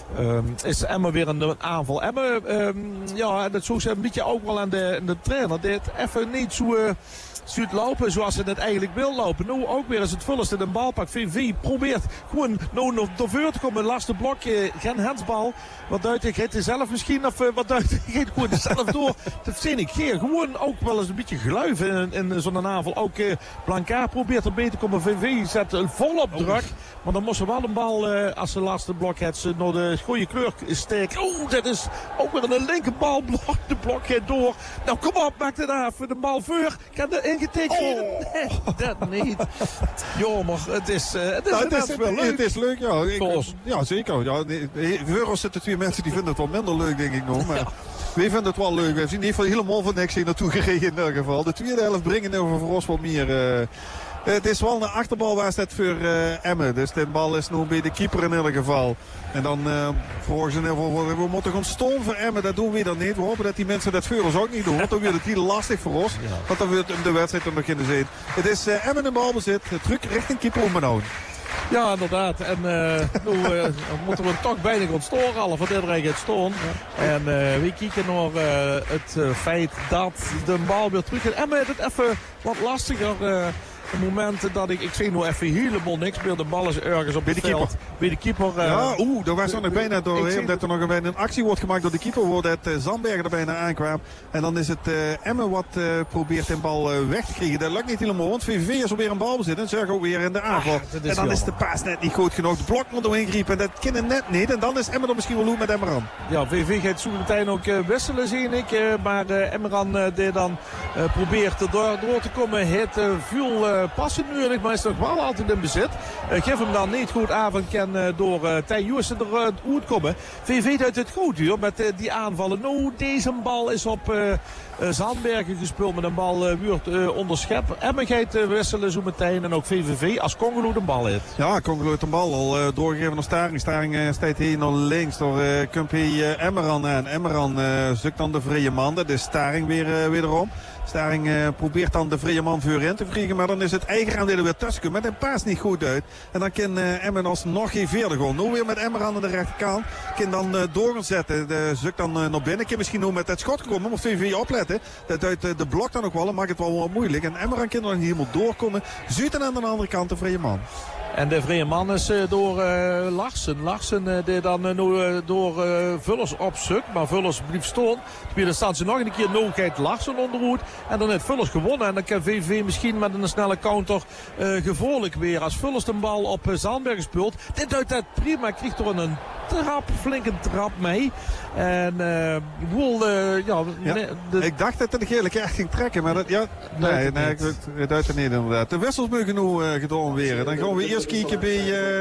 Um, is Emmen weer een, een aanval. Emmen, um, ja, dat zo een beetje ook wel aan de, de trainer. Dit even niet zo... Uh, Zuid lopen zoals ze het eigenlijk wil lopen. Nu ook weer als het Vullers in een bal pakt. V V probeert gewoon nou nog door vuur te komen. Laatste blokje, geen handsbal. Wat duidelijk, gaat hij zelf misschien of uh, wat duidelijk, gaat gewoon zelf door. Dat zie ik geen. Gewoon ook wel eens een beetje geluiven in, in zo'n aanval. Ook uh, Blancaar probeert er beter te komen. V V zet uh, volop druk. Maar dan moest ze wel een bal, uh, als ze laatste blok heeft, ze naar de goede kleur steken. Oeh, dat is ook weer een linkerbal. Blok, de blok gaat door. Nou, kom op, maak het af. De bal vuur. Kan de ingetikt oh. Nee, dat niet. Jammer, het is, uh, het is, nou, het is wel leuk. Het is leuk, ja. Ik, ja, zeker. Ja, voor ons zitten twee mensen die vinden het wel minder leuk, denk ik nog. Maar ja. Wij vinden het wel leuk. We hebben niet helemaal voor niks hier naartoe gereden in ieder geval. De tweede helft brengen over voor ons wat meer... Uh, Het is wel een achterbalwedstrijd voor uh, Emmen. Dus de bal is nu bij de keeper in ieder geval. En dan uh, volgens in ieder geval, we moeten gewoon stoom voor Emmen. Dat doen we dan niet. We hopen dat die mensen dat voor ons ook niet doen. Want dan wordt het heel lastig voor ons. Ja. Want dan wordt de wedstrijd er nog in de zin. Het is uh, Emmen in balbezit. Druk richting keeper Oemenhout. Ja, inderdaad. En uh, nu uh, moeten we toch bijna gaan storen. Alle van dit gaat storen. Ja. En uh, we kijken naar uh, het uh, feit dat de bal weer terug is. Emmen heeft het even wat lastiger... Uh, Op het moment dat ik, ik zie nu even helemaal niks meer. De bal is ergens op bij het de veld. Keeper. Bij de keeper. Uh, ja, oeh, daar was er nog bijna doorheen. Omdat er nog een, een actie wordt gemaakt door de keeper. Voordat uh, Zandbergen er bijna aankwam. En dan is het uh, Emmen wat uh, probeert de bal uh, weg te krijgen. Dat lukt niet helemaal. Want V V is alweer een bal bezit. En Zergo ook weer in de aanval. Ah, en dan jammer. Is de paas net niet goed genoeg. De blok moet doorheen griepen. En dat kan net niet. En dan is Emmen er misschien wel goed met Emmeran. Ja, V V gaat zo meteen ook uh, wisselen, zie ik. Uh, maar uh, Emmeran uh, die dan uh, probeert er door, door te komen. Het uh, veel uh, passen nu. Maar is nog wel altijd in bezit. Uh, geef hem dan niet goed aan kan uh, door uh, Tijn Jussen eruit uh, komen. V V uit het goed hier met uh, die aanvallen. Nou, deze bal is op uh, uh, Zandbergen gespeeld met een bal uh, wordt uh, onderschept. Emmen gaat uh, wisselen zo meteen. En ook V V V als Congolo de bal heeft. Ja, Congolo heeft de bal al uh, doorgegeven naar Staring. Staring uh, staat hier naar links. Door uh, komt hij uh, Emmeran aan. Emmeran uh, zoekt dan de vrije man. Dat is Staring weer, uh, wederom. Staring uh, probeert dan de vrije man voor in te vliegen. Maar dan is het eigen aan er weer tussen komen. Maar dat paast niet goed uit. En dan kan uh, Emmen alsnog geen veerder gewoon. Nu weer met Emmeran aan de rechterkant. Kan dan uh, doorzetten. De zoekt dan uh, naar binnen. Kan misschien nog met het schot komen. Moet V V opletten. Dat uit uh, de blok dan ook wel. En maakt het wel wat moeilijk. En Emmeran kan er niet helemaal doorkomen. Zuid en aan de andere kant de vrije man. En de vrije man is uh, door uh, Larsen. Larsen uh, die dan uh, nu, uh, door uh, Vullers opzoekt. Maar Vullers blijft staan. Dan staan ze nog een keer noogheid Larsen onderhoed. En dan heeft Vullers gewonnen. En dan kan V V misschien met een snelle counter uh, gevaarlijk weer. Als Vullers de bal op uh, Zandbergen speelt. Dit doet dat prima. Krijgt er een trap, flinke trap mee. En uh, Woel, uh, ja, ja ne, de... ik dacht dat het de gele kaart ging trekken. Maar dat, ja, nee, nee, ik, het uit er niet inderdaad. De wissels mogen nu uh, gedaan weer. Dan gaan we eerst kijken bij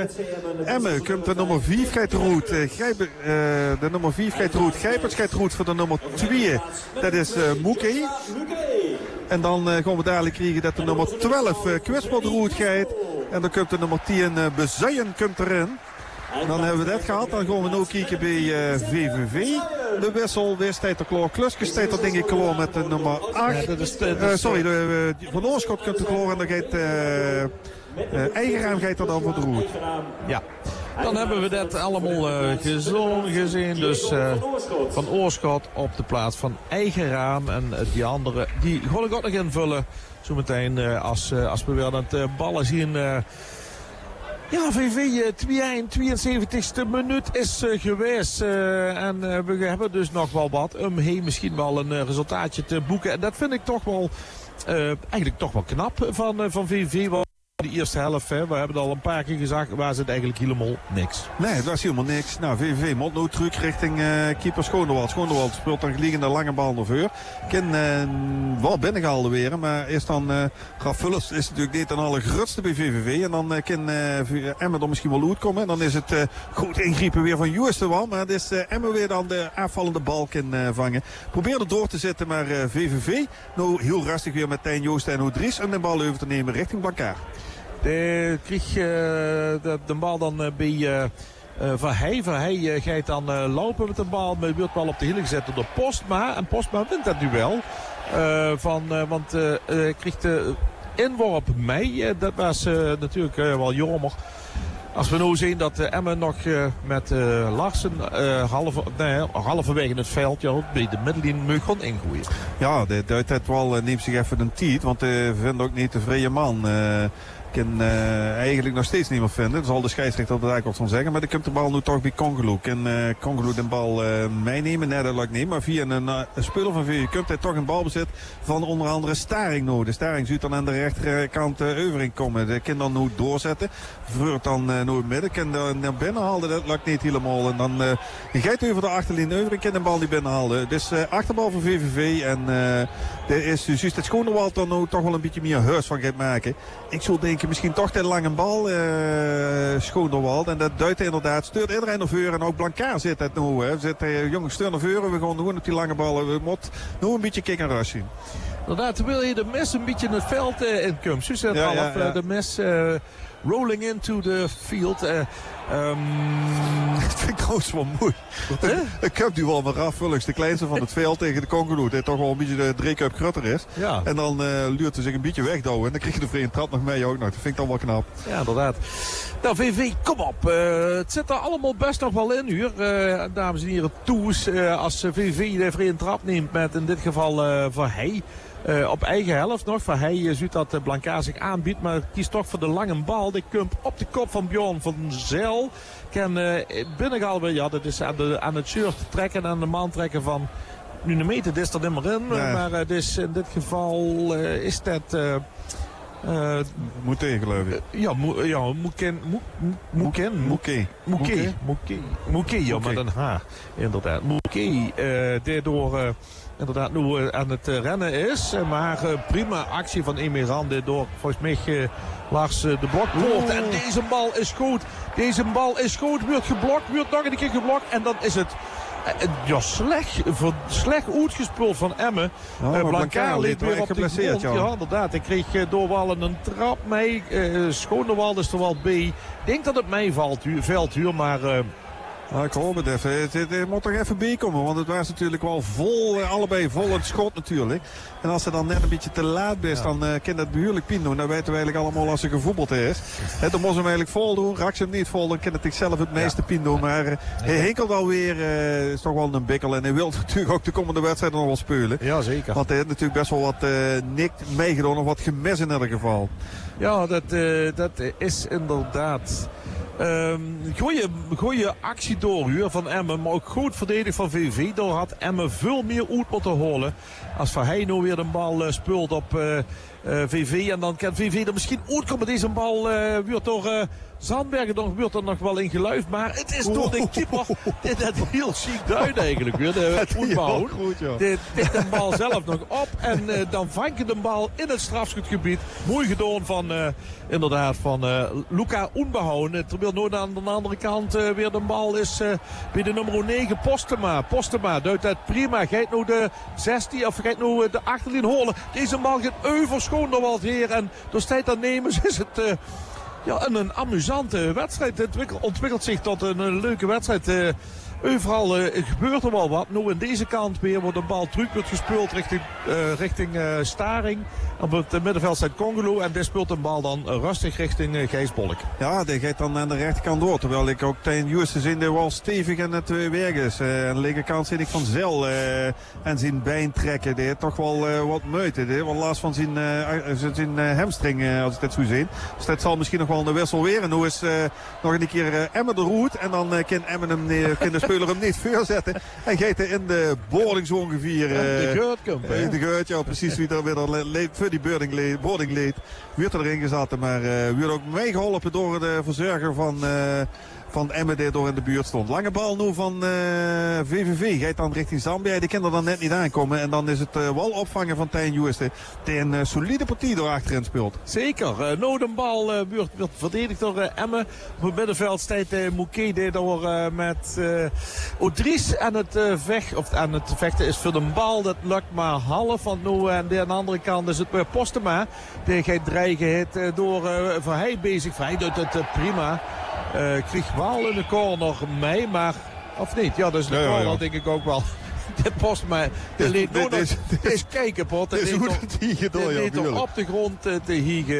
uh, Emmen. Komt de nummer vier gaat roet. Uh, Grijp, uh, de nummer vier gaat roet. Grijpers gaat roet voor de nummer twee. Dat is uh, Moekei. En dan uh, gaan we dadelijk krijgen dat de nummer twaalf uh, Kwispel roet gaat. En dan komt de nummer tien uh, Bezuijen komt erin. En dan hebben we dat gehad. Dan gaan we nu kijken bij uh, V V V. De wissel weer staat er klaar. Kluskes staat er denk ik klaar met de nummer acht. Ja, dat is, dat is, uh, sorry, de, uh, Van Oorschot komt er klaar. En dan gaat uh, uh, Eigenraam gaat er dan voor de roet. Ja. Dan hebben we dat allemaal uh, gezongen, gezien. Dus uh, Van Oorschot op de plaats van Eigenraam. En uh, die andere, die ga ik ook nog invullen. Zometeen uh, als, uh, als we weer aan het uh, ballen zien... Uh, Ja, V V uh, tweeënzeventigste minuut is uh, geweest. Uh, en uh, we hebben dus nog wel wat om hey, misschien wel een uh, resultaatje te boeken. En dat vind ik toch wel, uh, eigenlijk toch wel knap van, uh, van V V. De eerste helft, hè. We hebben het al een paar keer gezegd, was het eigenlijk helemaal niks. Nee, het was helemaal niks. Nou, V V V moet nu terug richting uh, keeper Schoonewald. Schoonewald speelt dan geliggende lange bal naar voren. Kan uh, wel binnengehaald weer, maar eerst dan uh, Graf Vullers is natuurlijk niet aan alle grootste bij V V V. En dan uh, kan uh, Emmen er misschien wel uitkomen. En dan is het uh, goed ingrijpen weer van Juisten wel. Maar het is uh, Emmen weer dan de aanvallende bal kan uh, vangen. Probeer er door te zetten, maar uh, V V V nou heel rustig weer met Tijn Joosten en Hoedries. En de bal over te nemen richting Blancaar. De kreeg uh, de, de bal dan uh, bij uh, uh, Verheij. Verheij uh, gaat dan uh, lopen met de bal. Maar wordt wel op de hielen gezet door de Postma. En Postma wint dat duel. Uh, van, uh, want uh, uh, kreeg de inworp mee. Uh, dat was uh, natuurlijk uh, wel jammer. Als we nu zien dat uh, Emmen nog uh, met uh, Larsen uh, halve, nee, halverwege het veld ja, bij de middenlijn moet gewoon ingooien. Ja, dit het wel uh, neemt zich even een tijd, want uh, we vinden ook niet de vrije man. Uh, kan uh, eigenlijk nog steeds niet meer vinden. Dat zal de scheidsrechter dat eigenlijk ook van zeggen. Maar dan komt de bal nu toch bij Congolo. Kan uh, Congolo de bal uh, meenemen? Nee, dat lukt niet. Maar via een, uh, een speler van V V komt hij toch een balbezit van onder andere Staring nu. De Staring ziet dan aan de rechterkant uh, Euvering komen. De kan dan nu doorzetten. Voert dan uh, nu het midden. Kan dan naar binnen halen. Dat lukt niet helemaal. En dan uh, gaat over de achterlijn. Euvering kan de bal niet binnenhalen. Dus uh, achterbal voor V V V. En uh, er is dus juist het Schoonewald er nu toch wel een beetje meer huis van gaat maken. Ik zou denken misschien toch de lange bal uh, Schoonewald. En dat duidt inderdaad. Stuurt iedereen naar voren. En ook Blankaar zit het nu. Hè. Zit uh, jongens stuur naar voren. We gaan gewoon op die lange ballen. We moeten nu een beetje kick en rush zien. Inderdaad, wil je de mes een beetje in het veld uh, inkomen. Zo zit ja, half ja, ja. Uh, de mes uh, rolling into the field. Uh, um... Dat vind ik trouwens wel mooi. Huh? Ik heb die wel maar af. Volgens de kleinste van het veld tegen de Congolo. Die toch wel een beetje de drie cup grutter is. Ja. En dan uh, luurt hij zich een beetje wegdouwen. En dan krijg je de vrije trap nog mee ook nog. Dat vind ik dan wel knap. Ja, inderdaad. Nou, V V, kom op. Uh, het zit er allemaal best nog wel in hier. Uh, dames en heren, Toes. Uh, als V V de vrije trap neemt met in dit geval uh, Verheij. Uh, op eigen helft nog. Verheij uh, ziet dat uh, Blankaar zich aanbiedt. Maar kiest toch voor de lange bal. Die komt op de kop van Bjorn van Zijl. Kan uh, binnengehaald. Ja, dat is aan, de, aan het shirt trekken en aan de man trekken van... Nu de meter is er niet meer in. Nee. Maar uh, dus in dit geval uh, is dat... Uh, Uh, moet tegen, geloof ik. Uh, ja, mo, ja, Moeken. Moeken. Moeke. Moeke. Moeke. Moeke, ja, met een H. Inderdaad. Moeke, uh, daardoor uh, inderdaad nu uh, aan het uh, rennen is. Uh, maar uh, prima actie van Emirande door volgens mij uh, Lars uh, de Blokpoort. En deze bal is goed. Deze bal is goed. Wordt geblokt. Wordt nog een keer geblokt. En dan is het... Ja, slecht, slecht uitgespeeld van Emmen. Oh, uh, Blankaar liet weer op de grond. Ja. ja, inderdaad. Ik kreeg uh, Doorwallen een trap mee. Uh, Schoonewald is er wel bij. Ik denk dat het meevalt, veldhuur, maar... Uh, Nou, ik hoop het even. Het, het, het moet toch even bijkomen. Want het was natuurlijk wel vol, allebei vol het schot natuurlijk. En als ze dan net een beetje te laat is, ja. dan uh, kan dat behoorlijk pijn doen. Dan weten we eigenlijk allemaal als ze gevoetbald is. He, dan moest hem eigenlijk vol doen. Raakt ze hem niet vol, dan kan het zichzelf het meeste ja. pijn doen. Maar uh, hij hinkelt alweer. Uh, is toch wel een bikkel. En hij wil natuurlijk ook de komende wedstrijden nog wel spelen. Ja, zeker. Want hij heeft natuurlijk best wel wat uh, nikt meegedaan. Of wat gemis in ieder geval. Ja, dat, uh, dat is inderdaad... Um, goeie, goeie actie door van Emmen, maar ook goed verdedigd van V V. Daar had Emmen veel meer uit moeten holen. Als Van Heijn nou weer de bal uh, speelt op uh, uh, V V. En dan kan V V er misschien uitkomen. Deze bal uh, wordt door uh, Zandbergen, dan wordt er nog wel in geluid. Maar het is door de keeper. Dit is heel chic duid eigenlijk weer. De voetbal. Dit tikt de bal zelf nog op. En uh, dan vangt de bal in het strafschopgebied. Mooi gedaan van, uh, inderdaad, van uh, Luca Unbehouden. Terwijl nooit aan de andere kant uh, weer de bal is uh, bij de nummer negen Postema. Postema duidt dat prima. Gaat nu de zestien of gaat nu uh, de achterlijn holen. Deze bal gaat over Schoonewald hier. En door tijd aan Nemers is het... Uh, Ja, een, een amusante wedstrijd. Het ontwikkelt, ontwikkelt zich tot een, een leuke wedstrijd. Uh, overal uh, gebeurt er wel wat. Nu in deze kant weer wordt de bal terug wordt gespeeld richting, uh, richting uh, Staring. Op het uh, middenveld staat Congolo. En die speelt de bal dan uh, rustig richting uh, Gijs Bolk. Ja, die gaat dan aan de rechterkant door. Terwijl ik ook tegen Justus in de wel stevig aan het uh, werk is. Uh, aan de linkerkant zit ik van Zel. Uh, en zijn been trekken. Die heeft toch wel uh, wat moeite. Die heeft wel last van zijn, uh, zijn uh, hamstring. Uh, als ik dat zo zie. Dus dat zal misschien nog wel een wissel weer. En nu is uh, nog een keer uh, Emmen de route. En dan uh, kan Emmen hem uh, kan de speler hem niet voorzetten. En gaat hij in de boarding zo ongeveer. Uh, de Geurtkamp. Uh, de Geurt, ja precies. Wie er weer leed, voor die boarding leed, boarding leed. Werd erin gezet. Maar uh, werd ook meegeholpen door de verzorger van... Uh, van Emmen die door in de buurt stond. Lange bal nu van uh, V V V. Gaat dan richting Zambia. Die kan er dan net niet aankomen. En dan is het uh, wel opvangen van Tijn Juiste. Die een uh, solide partij door achterin speelt. Zeker. Uh, nou de bal uh, wordt, wordt verdedigd door uh, Emmen. Op het middenveld staat uh, Moukede door uh, met uh, Odries aan het, uh, vecht, of aan het vechten is voor de bal. Dat lukt maar half. Want nu aan de andere kant is het uh, Postema. Die gaat dreigen het, uh, door uh, Verheij bezig. Verheij doet het uh, prima. Uh, ik kreeg wel in de corner mee, maar... Of niet? Ja, dat is de ja, corner, ja, ja. denk ik ook wel. Dit post mij. Dit leed nog... Dit is kijken, pot. Dit is hoe het hiegen door, Dit leed op de grond uh, te hiegen.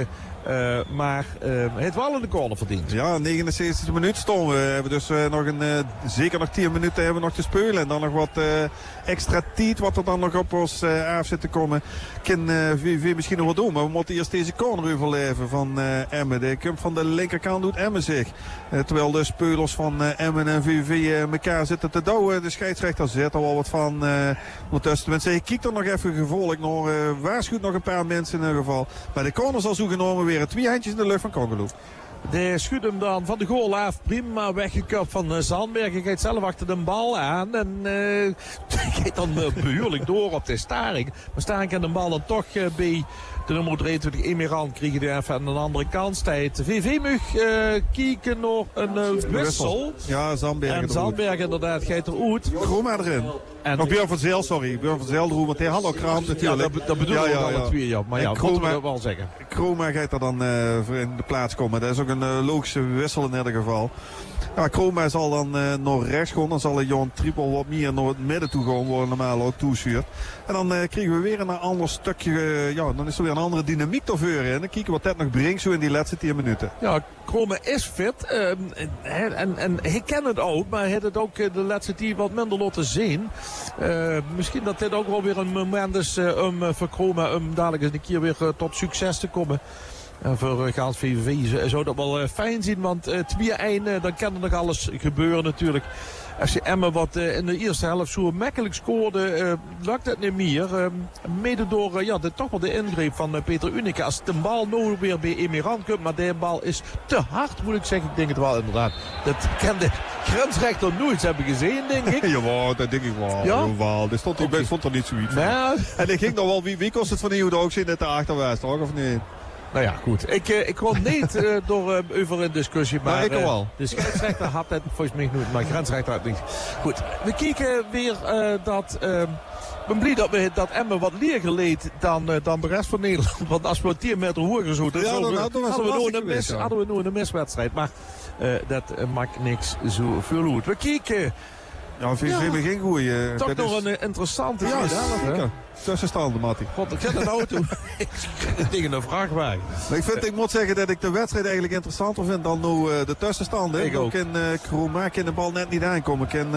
Uh, maar uh, hij heeft wel in de corner verdiend. Ja, negenenzeventigste minuut stonden we. We hebben dus uh, nog een, uh, zeker nog tien minuten hebben we nog te spelen. En dan nog wat uh, extra tijd wat er dan nog op ons uh, af zit te komen. Kan uh, V V misschien nog wat doen. Maar we moeten eerst deze corner overleven van uh, Emmen. De kump van de linkerkant doet Emmen zich. Uh, terwijl de speulers van uh, Emmen en V V uh, elkaar zitten te douwen. De scheidsrechter zit er wel wat van. Uh, ondertussen, mensen, ik kijk er nog even gevolgd naar. Uh, waarschuwt nog een paar mensen in ieder geval. Maar de corner zal zo genomen weer. Twee handjes in de lucht van Congolo. De schudt hem dan van de goal af. Prima weggekapt van uh, Zandberg. Hij gaat zelf achter de bal aan. En uh, gaat dan uh, behoorlijk door op de Staring. Maar Staring kan de bal dan toch uh, bij de nummer drieëntwintig Emirant krijgen die even aan een andere kant tijd. V V mag uh, kijken naar een uh, wissel. Ja, Zandberg. En Zandberg inderdaad gaat eruit. Kroma erin. En of Björn van Zijl, sorry. Björn van Zijl eruit, want hij had ook kramp natuurlijk. Ja, dat, dat bedoelen ja, ja, we ja. alle twee, ja. Maar ja, Kroma, moeten we dat wel zeggen. Kroma gaat er dan uh, in de plaats komen. Dat is ook een uh, logische wissel in ieder geval. Ja, Kroma zal dan uh, naar rechts gaan. Dan zal Johan Trippel wat meer naar het midden toe gaan, waar normaal ook toestuurt. En dan uh, krijgen we weer een ander stukje, uh, ja, dan is er weer een andere dynamiek te veuren. En dan kijken wat dat nog brengt zo in die laatste tien minuten. Ja, Kroma is fit. Uh, en, en, en hij kent het ook, maar hij heeft het ook de laatste tien wat minder laten zien. Uh, misschien dat dit ook wel weer een moment is uh, om uh, voor Kroma om dadelijk eens een keer weer uh, tot succes te komen. En voor uh, Gaans V V zou dat wel uh, fijn zien, want uh, twee-een, uh, dan kan er nog alles gebeuren natuurlijk. Als je Emmen wat uh, in de eerste helft zo makkelijk scoorde, uh, lukt het niet meer. Uh, mede door uh, ja, de, toch wel de ingreep van uh, Peter Unicke. Als de bal nou weer bij Emirant komt, maar de bal is te hard, moet ik zeggen. Ik denk het wel inderdaad. Dat kan de grensrechter nooit hebben gezien, denk ik. Jawel, dat denk ik wel. Ja? Jawel, er stond, okay. stond er niet zoiets van. Nou, en ik ging nog wel, wie, wie kost het van de Nieuwe ook zien dat de achterwijs, toch? Of niet? Nou ja, goed. Ik, uh, ik kon niet uh, door uh, over een discussie, maar, maar ik uh, wel. De scheidsrechter had het volgens mij niet, maar de grensrechter had het niet. Goed, we kijken weer uh, dat... Uh, ik ben blij dat, we, dat Emmen wat leer geleed dan, uh, dan de rest van Nederland. Want als we tien meter hoger zouden, ja, zo, dan hadden, we nog een mis, ja. hadden we nog een miswedstrijd. Maar uh, dat uh, maakt niks zo veel uit. We kijken... Ja, V V ja, begin goed. Uh, toch nog is... een uh, interessante ja, tweede tussenstanden, Mattie. God, ik ga er nou toe. Tegen een vrachtwagen. Maar ik, vind, ik moet zeggen dat ik de wedstrijd eigenlijk interessanter vind dan nu uh, de tussenstanden. Ik ook. Ik kan uh, Kroma kan de bal net niet aankomen. Ik kan uh,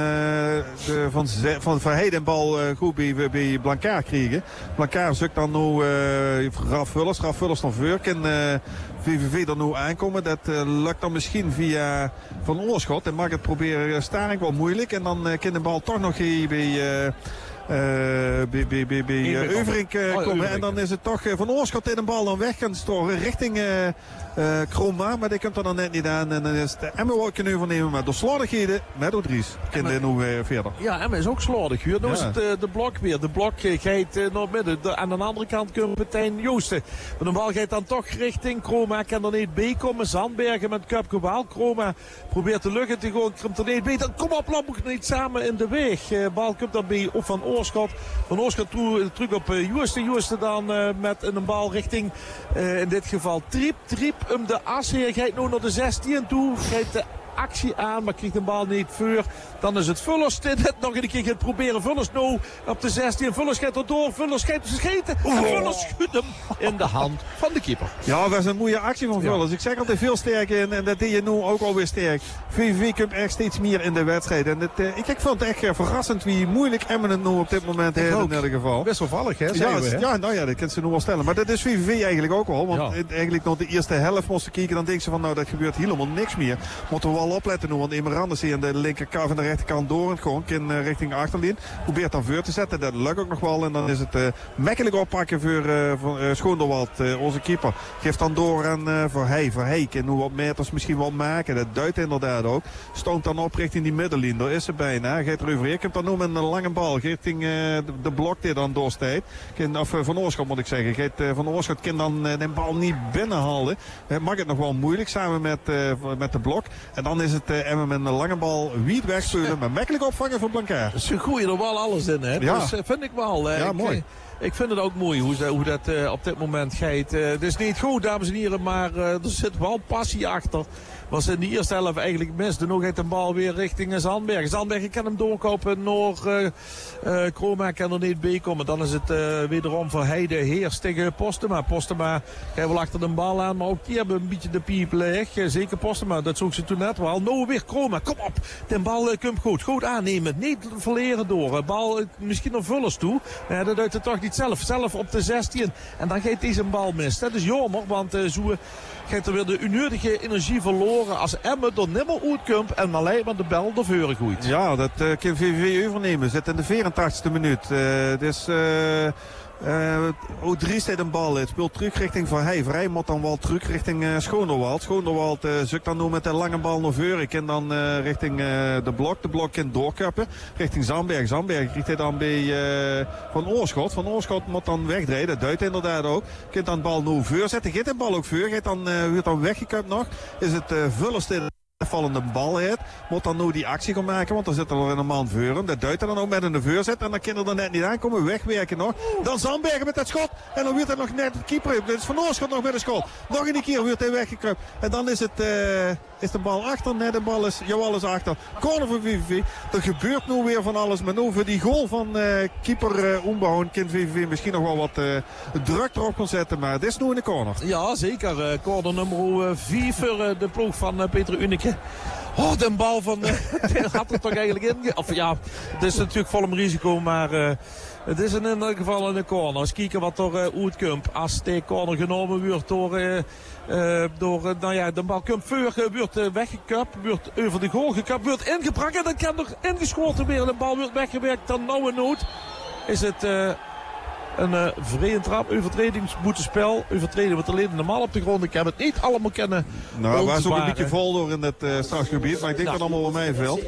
de, van, van Verheiden de bal uh, goed bij, bij Blancard krijgen. Blancard zoekt dan nu uh, Raf Vullers. Raf Vullers nog voor. Kan uh, V V V er nu aankomen. Dat uh, lukt dan misschien via Van Oorschot. En mag het proberen Staring wel moeilijk. En dan uh, kan de bal toch nog bij... Uh, Uh, bij bij, bij, bij uh, Euverink uh, oh, komen. En dan is het toch uh, Van Oorschot in de bal dan weg gaan storen richting uh, uh, Kroma. Maar die komt er dan net niet aan. En dan is het Emmen wel kunnen overnemen. Maar door slordigheden met Odries. Kind nu uh, verder. Ja, Emmen is ook slordig. Nu ja. is het uh, de blok weer. De blok uh, gaat uh, naar midden. De, aan de andere kant komt Martijn Joosten. Maar de bal gaat dan toch richting Kroma. Kan er niet bij komen. Zandbergen met Kupkewaal. Kroma probeert de lucht in te gaan. Komt er niet bij. Dan kom op, Lamp niet samen in de weg. Uh, bal komt dan bij of Van Oorschot. Van Oorschot terug op uh, Joosten. Joosten dan uh, met een bal richting uh, in dit geval Triep. Triep om de as. Hij gaat nu naar de zestien toe. Geeft de actie aan, maar krijgt de bal niet voor. Dan is het Vullers die net nog een keer gaat proberen. Vullers nu op de zestien. Vullers gaat er door. Vullers gaat schieten. En Vullers schudt hem in de hand van de keeper. Ja, dat was een mooie actie van Vullers. Ja. Ik zeg altijd veel sterk in en dat deed je nu ook alweer sterk. V V V komt echt steeds meer in de wedstrijd. En het, uh, ik, ik vond het echt uh, verrassend wie moeilijk Emmen het nu op dit moment heeft in ieder geval. Wisselvallig, hè? Ja, we, hè? ja, nou ja, dat kan ze nu wel stellen. Maar dat is V V V eigenlijk ook wel. Want ja. eigenlijk nog de eerste helft moesten kijken. Dan denk ze van nou, dat gebeurt helemaal niks meer. Moeten we wel opletten nu. Want Emerand is hier aan de linkerkant van de rechterkant door. Gewoon in uh, richting achterlijn. Probeert dan voor te zetten. Dat lukt ook nog wel. En dan is het uh, makkelijk oppakken voor, uh, voor uh, Schoonderwald, uh, onze keeper. Geeft dan door aan uh, Verheij. Verheij kan nu wat meters misschien wel maken. Dat duidt inderdaad ook. Stoomt dan op richting die middenlijn. Daar is ze bijna. Gaat er over. Ik heb dan nu met een lange bal richting uh, de, de blok die dan doorstijdt. Of uh, Van Oorschot moet ik zeggen. Gaat, uh, Van Oorschot kan dan uh, de bal niet binnenhalen. Hij mag het nog wel moeilijk samen met, uh, met de blok. En dan is het uh, Emmen met een lange bal wiet wegspelen. Maar makkelijk opvangen van Blancard. Ze gooien er wel alles in, hè? Ja. Dus uh, vind ik wel. Uh, ja, ik, mooi. Ik vind het ook mooi hoe, ze, hoe dat uh, op dit moment gaat. Uh, het is niet goed, dames en heren, maar uh, er zit wel passie achter. Was in de eerste helft eigenlijk miste. Nog gaat de bal weer richting Zandbergen. Zandbergen kan hem doorkopen. Nog uh, uh, Kroma kan er niet bij komen. Dan is het uh, wederom voor Heide Heers tegen Postema. Postema gaat wel achter de bal aan. Maar ook die hebben een beetje de piep leeg. Uh, zeker Postema, dat zoek ze toen net wel. Nou weer Kroma, kom op. De bal uh, komt goed. Goed aannemen. Niet verleren door. Uh, bal uh, misschien naar Vullers toe. Uh, dat doet het toch niet zelf. Zelf op de zestien. En dan gaat hij zijn bal mis. Dat is jammer, want uh, zo gaat er weer de unnötige energie verloren als Emmen door nimmer uitkomt en Malij met de bel de veuren gooit. Ja, dat uh, kan V V V overnemen. Zit in de vierentachtigste minuut. Uh, dus uh, uh, Odries heeft een bal. Het speelt terug richting Van Heij. Vrij moet dan wel terug richting uh, Schoonderwald. Schoonderwald uh, zoekt dan nu met de lange bal naar voren. Ik kan dan uh, richting uh, de blok. De blok kan doorkappen. Richting Zandberg. Zandberg krijgt hij dan bij uh, Van Oorschot. Van Oorschot moet dan wegdraaien. Dat duidt inderdaad ook. Kunt dan de bal nu voor zetten. Gaat de bal ook voor. Gaat dan, uh, wordt dan weggekapt nog. Is het uh, Vullers de vallende bal heeft. Moet dan nu die actie gaan maken. Want dan zit er wel een man voor hem. Dat duidt er dan ook met een voorzet. En dan kan er dan net niet aankomen. Wegwerken nog. Dan Zandbergen met dat schot. En dan wordt hij nog net de keeper. Dit is Van Oorschot nog met een schot. Nog een keer wordt hij weggekruipt. En dan is het uh, is de bal achter. Nee, de bal is Joal is achter. Corner voor V V V. Er gebeurt nu weer van alles. Maar nu voor die goal van uh, keeper uh, Oenbehoorn kan V V V misschien nog wel wat uh, druk erop gaan zetten. Maar dit is nu in de corner. Ja, zeker. Uh, corner nummer vier voor uh, de ploeg van uh, Peter Unicke. Oh, de bal van... Uh, had er toch eigenlijk in... Of ja, het is natuurlijk vol een risico, maar... Uh, het is in ieder geval in de corner. Eens kijken wat er uh, uitkomt. Als de corner genomen wordt door... Uh, uh, door uh, nou ja, de bal komt voor, uh, wordt uh, weggekapt. Wordt over de goal gekapt. Wordt ingebracht en dan kan er ingeschoten weer. De bal wordt weggewerkt. Dan nou en nood is het... Uh, Een uh, vrije trap, overtredingsboetespel. Overtreden wordt alleen normaal op de grond. Ik heb het niet allemaal kennen. Nou, we waren ook een beetje vol door in het uh, strafgebied. Maar ik denk dat het allemaal wel meevalt.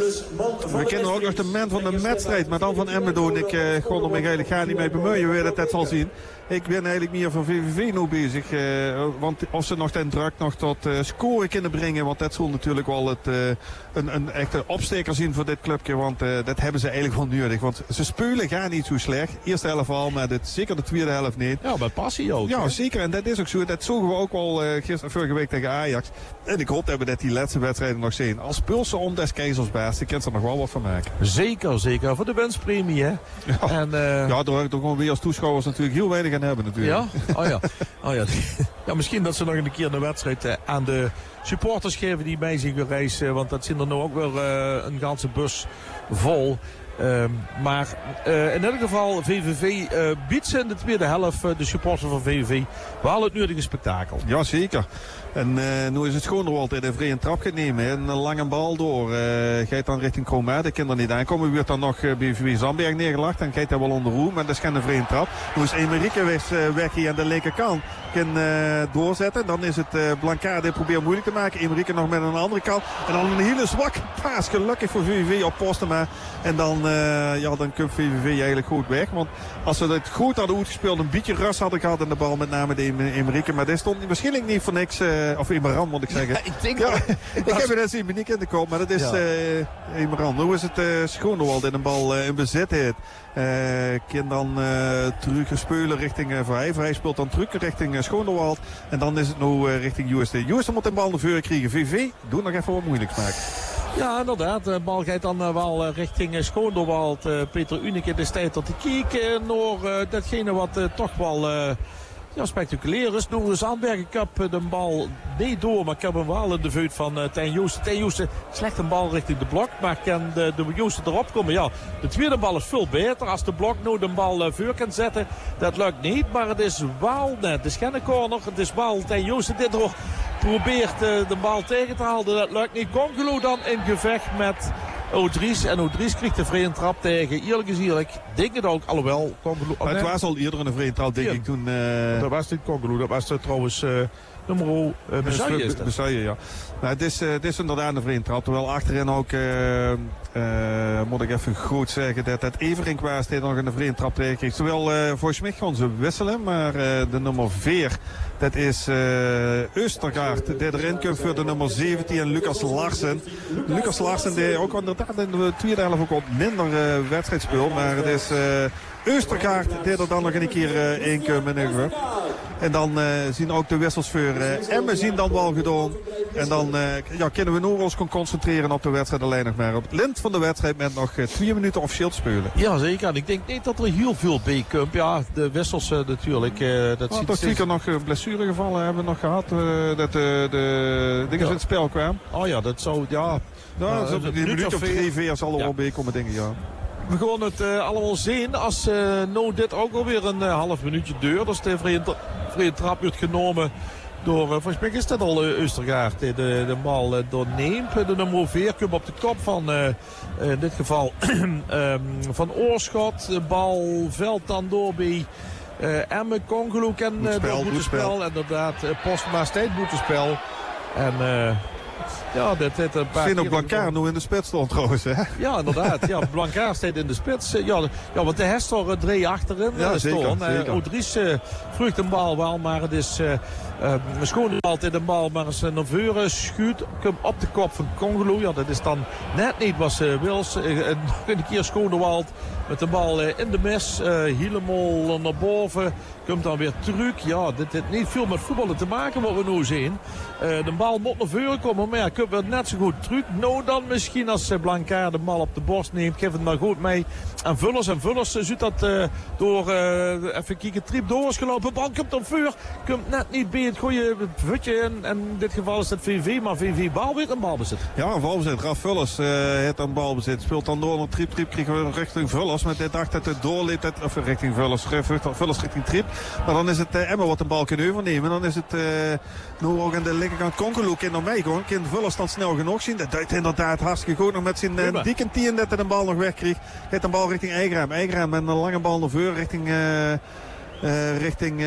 We kennen ook nog de man van de wedstrijd. Maar dan van Emmen doen. Ik uh, kon er me eigenlijk ga niet mee bemoeien. We dat zal zien. Ik ben eigenlijk meer van V V V nu bezig. Uh, want of ze nog ten druk nog tot uh, scoren kunnen brengen. Want dat zal natuurlijk wel het, uh, een, een echte opsteker zien voor dit clubje. Want uh, dat hebben ze eigenlijk wel nodig. Want ze spelen gaan niet zo slecht. Eerste helft al, maar dit, zeker de tweede helft niet. Ja, met passie ook. Ja, hè? zeker. En dat is ook zo. Dat zogen we ook al uh, gisteren, vorige week tegen Ajax. En ik hoop dat we dat die laatste wedstrijden nog zien. Als pulsen om des keizers baas, die kan er nog wel wat van maken. Zeker, zeker. Voor de winstpremie, hè. Ja, en, uh... ja daar gaan we als toeschouwers natuurlijk heel weinig aan hebben natuurlijk. Ja? Oh ja. Oh ja. Ja, misschien dat ze nog een keer een wedstrijd uh, aan de supporters geven die bij zich reizen. Want dat zijn er nu ook weer uh, een ganse bus vol. Um, maar uh, in ieder geval, V V V uh, biedt ze in de tweede helft uh, de supporters van V V V wel het nodige spektakel. Ja, zeker. En uh, nu is het Schoonderwald in een vrije trap gaat nemen. En een lange bal door. Uh, gaat dan richting Kroma. De kan er niet aankomen. Wordt dan nog uh, bij V V V Zandberg neergelegd. Dan gaat hij wel onder roe. Maar dat is geen vrije trap. Nu is Emerike weg, uh, weg hier aan de linkerkant. Kan uh, doorzetten. Dan is het uh, Blancard die probeert moeilijk te maken. Emerike nog met een andere kant. En dan een hele zwakke paas. Gelukkig voor V V V op Postema. En dan, uh, ja, dan komt V V V eigenlijk goed weg. Want als ze het goed hadden uitgespeeld. Een beetje rust hadden gehad in de bal. Met name de Emerike. Maar dit stond waarschijnlijk niet voor niks. Uh, Of Emeran moet ik zeggen. Ja, ik denk ja, wel. ik heb het even niet in de kop, maar dat is ja. uh, Emeran. Nu is het uh, Schoonderwald in een bal uh, in bezit heeft. Uh, kan dan uh, terug spelen richting uh, Vrij. Vrij speelt dan terug richting uh, Schoonderwald. En dan is het nu uh, richting U S T. U S T moet de bal naar voren krijgen. V V, doe nog even wat moeilijks maken. Ja, inderdaad. De bal gaat dan uh, wel uh, richting uh, Schoonderwald. Uh, Peter Unicke is tijd tot te kijken naar uh, datgene wat uh, toch wel... Uh, Ja, spectaculair is. Door de Zandbergen Cup de bal niet door, maar ik heb hem wel in de vuut van uh, Tijn Joosten. Tijn Joosten slecht een bal richting de blok, maar kan de, de Joosten erop komen. Ja, de tweede bal is veel beter. Als de blok nou de bal uh, voor kan zetten, dat lukt niet. Maar het is wel net. Het is geen corner. Het is wel Tijn Joosten dit door probeert uh, de bal tegen te houden. Dat lukt niet. Congolo dan in gevecht met Odries. En Odries kreeg de vrije trap tegen. Eerlijk is eerlijk. Denk het ook. Alhoewel. Congolo, maar het nee. was al eerder een vrije trap, denk ja. ik toen. Uh... Dat was niet Congolo. Dat was uh, trouwens uh, nummer uh, Besaille. Besaille, ja. Nou, het, is, uh, het is inderdaad een vrije trap. Terwijl achterin ook, uh, uh, moet ik even goed zeggen, dat het Everink was die nog een vrije trap tegen kreeg. Terwijl uh, volgens mij gaan ze wisselen. Maar uh, de nummer vier, dat is uh, Östergaard. Die erin komt voor de nummer zeventien en Lucas Larsen. Lucas Larsen die ook inderdaad in de tweede helft ook op minder uh, wedstrijd speelt. Maar het is... Uh, Östergaard deed er dan nog een keer uh, één keer meneer. En dan uh, zien ook de wissels voor uh, Emmen zien dan wel gedaan. En dan uh, ja, kunnen we nu ons concentreren op de wedstrijd alleen nog maar. Op het lint van de wedstrijd met nog uh, twee minuten officieel te spelen. Ja, zeker. En ik denk niet dat er heel veel bij komt. Ja, de wissels uh, natuurlijk. Uh, dat oh, ziet toch zeker nog uh, blessuregevallen hebben we nog gehad. Uh, dat uh, de dingen ja. in het spel kwamen. Oh ja, dat zou... Ja, nou, uh, een minuut of drie, vier zal er ja. wel bij komen dingen, ja. We gaan het uh, allemaal zien als uh, nou dit ook alweer een uh, half minuutje duurt. Als de vrije, vrije trap wordt genomen door, uh, volgens mij is dat al uh, Östergaard. De, de bal uh, doorneemt. De nummer vier komt op de kop van, uh, in dit geval, um, van Oorschot. De bal veld dan door bij uh, Emmen. Congolo en uh, boetespel, boetespel. Inderdaad, uh, Postma steeds boetespel. En... Uh, Ja, dit heeft een paar keer... ook Blancard nu in de spits stond trouwens, hè? Ja, inderdaad. Ja, Blancard staat in de spits. Ja, ja, want de Hestor uh, drie achterin ja, uh, zeker, staan. zeker. Uh, Odries uh, vrucht een bal wel, maar het is... Uh, uh, schoon altijd een bal, maar als ze naar voren schuurt, komt op de kop van Congolo. Ja, dat is dan net niet wat ze Wils. Uh, uh, nog een keer Schonewald met de bal uh, in de mis. Uh, helemaal naar boven. Komt dan weer terug. Ja, dit heeft niet veel met voetballen te maken wat we nu zien. Uh, de bal moet naar voren komen, maar ja, komt weer net zo goed terug. Nou dan misschien als uh, Blancard de bal op de borst neemt, geeft het maar goed mee. En Vullers en Vullers uh, ziet dat uh, door, uh, even kijken, Triep door is gelopen. Bal komt op vuur, komt net niet bij het goede vutje. En, en in dit geval is het V V, maar V V bal weer een balbezit. Ja, een balbezit. Raf Vullers uh, heeft een balbezit. Speelt dan door naar Triep. Triep krijgen we richting Vullers. Met dit dacht dat het doorleed, of richting Vullers, Vullers richting Triep. Maar dan is het uh, Emmen wat een bal kunnen overnemen. Dan is het uh, nu ook aan de linkerkant Congolo kan nog meegaan. Kan Vullers dan snel genoeg zien. Dat duidt inderdaad hartstikke goed nog met zijn uh, dikke tien dat hij de bal nog wegkreeg. Geeft een bal richting Eigraam. Eigraam met een lange bal naar voren richting... Uh, Uh, richting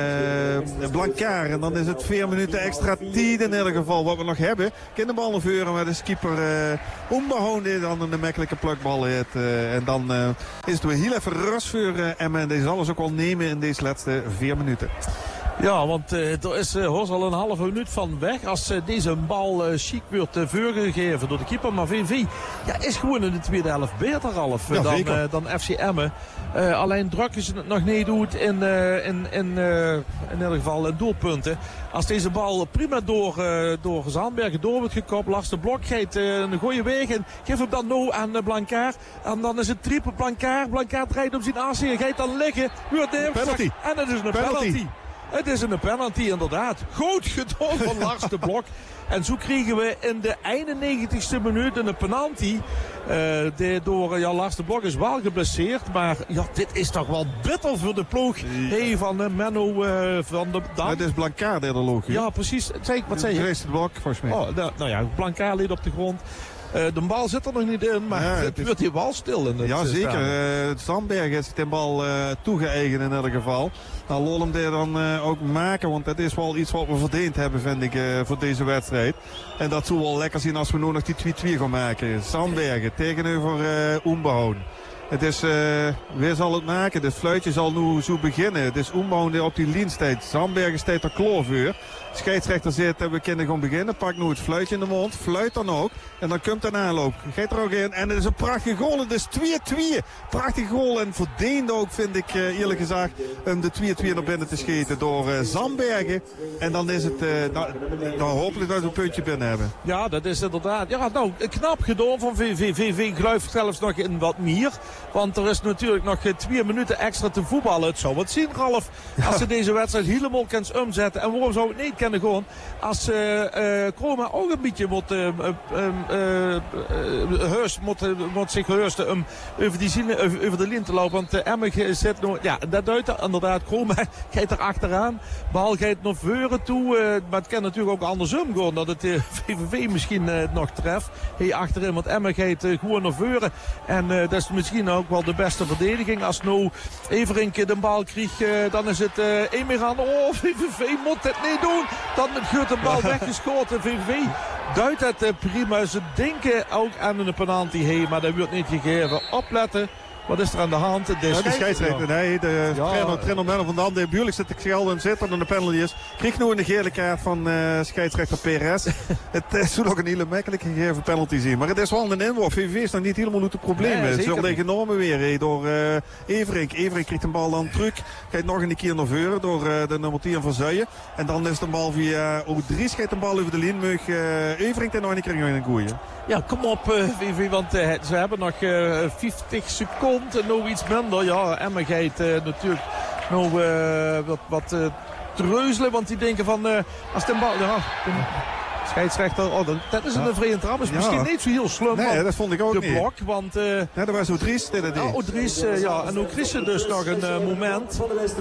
uh, Blancard. En dan is het vier minuten extra tijd in ieder geval wat we nog hebben. Kan de bal naar voren, maar de skipper uh, Ombehoon die dan een makkelijke plukbal heeft. Uh, en dan uh, is het weer heel even rust voor uh, Emmen. En die zal ons ook wel nemen in deze laatste vier minuten. Ja, want uh, er is uh, Horst al een halve minuut van weg. Als uh, deze bal uh, chic wordt uh, voorgegeven door de keeper. Maar V V ja, is gewoon in de tweede helft beter, Ralf, ja, dan, uh, dan F C Emmen. Uh, alleen drukken ze het nog niet uit in, uh, in, in, uh, in ieder geval uh, doelpunten. Als deze bal prima door, uh, door Zandbergen door wordt gekopt. Lars de Blok geeft uh, een goede weg. En geeft hem dan nou aan uh, Blancard. En dan is het triple Blancard. Blancard draait op zijn aanzien. Gaat dan liggen. Penalty. En het is een penalty. penalty. Het is een penalty inderdaad. Goed gedaan van Lars de Blok. En zo kregen we in de eenennegentigste minuut een penalty. Uh, de, door ja, Lars de Blok is wel geblesseerd. Maar ja, dit is toch wel bitter voor de ploeg. Ja. Hey, van uh, Menno uh, van de Dam. Het is Blancard de logisch. Ja, precies. Zeg, wat zei je? De de Blok, volgens mij. Oh, nou, nou ja, Blancard ligt op de grond. Uh, de bal zit er nog niet in, maar ja, het wordt hier wel stil in het Ja, zeker. Uh, Zandberg heeft de bal uh, toegeëigend in ieder geval. Nou, Lol hem dit dan uh, ook maken, want dat is wel iets wat we verdiend hebben, vind ik, uh, voor deze wedstrijd. En dat zou wel lekker zien als we nu nog die twee twee gaan maken. Zandbergen tegenover uh, Ombehoon. Het is, uh, wie zal het maken? Het fluitje zal nu zo beginnen. Het is Ombehoon die op die lijn staat. Zandbergen staat er klaar voor. Scheidsrechter zit en we kunnen gaan beginnen. Pak nu het fluitje in de mond. Fluit dan ook. En dan komt een aanloop. Gaat er ook in. En het is een prachtige goal. Het is twee twee. Prachtige goal. En verdiende ook, vind ik uh, eerlijk gezegd, om de twee twee naar binnen te schieten door uh, Zandbergen. En dan is het, uh, nou, nou hopelijk dat we een puntje binnen hebben. Ja, dat is inderdaad. Ja, nou, knap gedaan van V V. V V gluift zelfs nog in wat meer. Want er is natuurlijk nog twee minuten extra te voetballen. Het zou wat zien, Ralf. Ja. Als ze deze wedstrijd helemaal kan omzetten. En waarom zou het niet kunnen gaan? Als uh, uh, Kroma ook een beetje moet, uh, uh, uh, uh, heust, moet, uh, moet zich heusten om over, die zin, over, over de lijn te lopen. Want uh, Emmen zit nog... Ja, dat duidt inderdaad. Kroma gaat er achteraan. Bal gaat naar voren toe. Uh, maar het kan natuurlijk ook andersom gaan. Dat het uh, V V V misschien uh, nog treft. Hier achterin. Want Emmen gaat uh, gewoon naar voren. En uh, dat is misschien ook wel de beste verdediging. Als nou Everink de bal krijgt, uh, dan is het uh, Emirhan. Oh, V V V moet het niet doen. Dan wordt de bal weggeschoten. V V V duidt het uh, prima. Ze denken ook aan een penalty heen, maar dat wordt niet gegeven. Opletten. Wat is er aan de hand? De Ja, de scheidsrechter, nee, de Ja. trainer, trainer Menno van Dam, die buurlijk zit te schelden en zitten en de penalty is. Kreeg nu een gele kaart van uh, scheidsrechter Perez. Het is ook een hele makkelijk gegeven penalty zien. Maar het is wel een inworp. V V V is nog niet helemaal uit het probleem. Nee, Ze zeker liggen enorm weer he, door uh, Everink. Everink krijgt een bal dan terug. Gaat nog een keer naar voren door uh, de nummer tien van Zuijen. En dan is de bal via Odries. Gaat de bal over de lijn. Mug uh, Everink en nog een keer in een goeie. Ja, kom op uh, V V, want uh, ze hebben nog uh, vijftig seconden, nog iets minder. Ja, Emma gaat uh, natuurlijk nog uh, wat, wat uh, treuzelen, want die denken van, uh, als de bal... Ja, de scheidsrechter, oh, dat, dat is een ja. vrije trap. Is Ja. misschien niet zo heel slim Nee, van dat vond ik ook de niet. blok, want... Uh, Ja, dat was Odries. Dat ja, Odries, uh, ja, en ook Christen dus nog een uh, moment.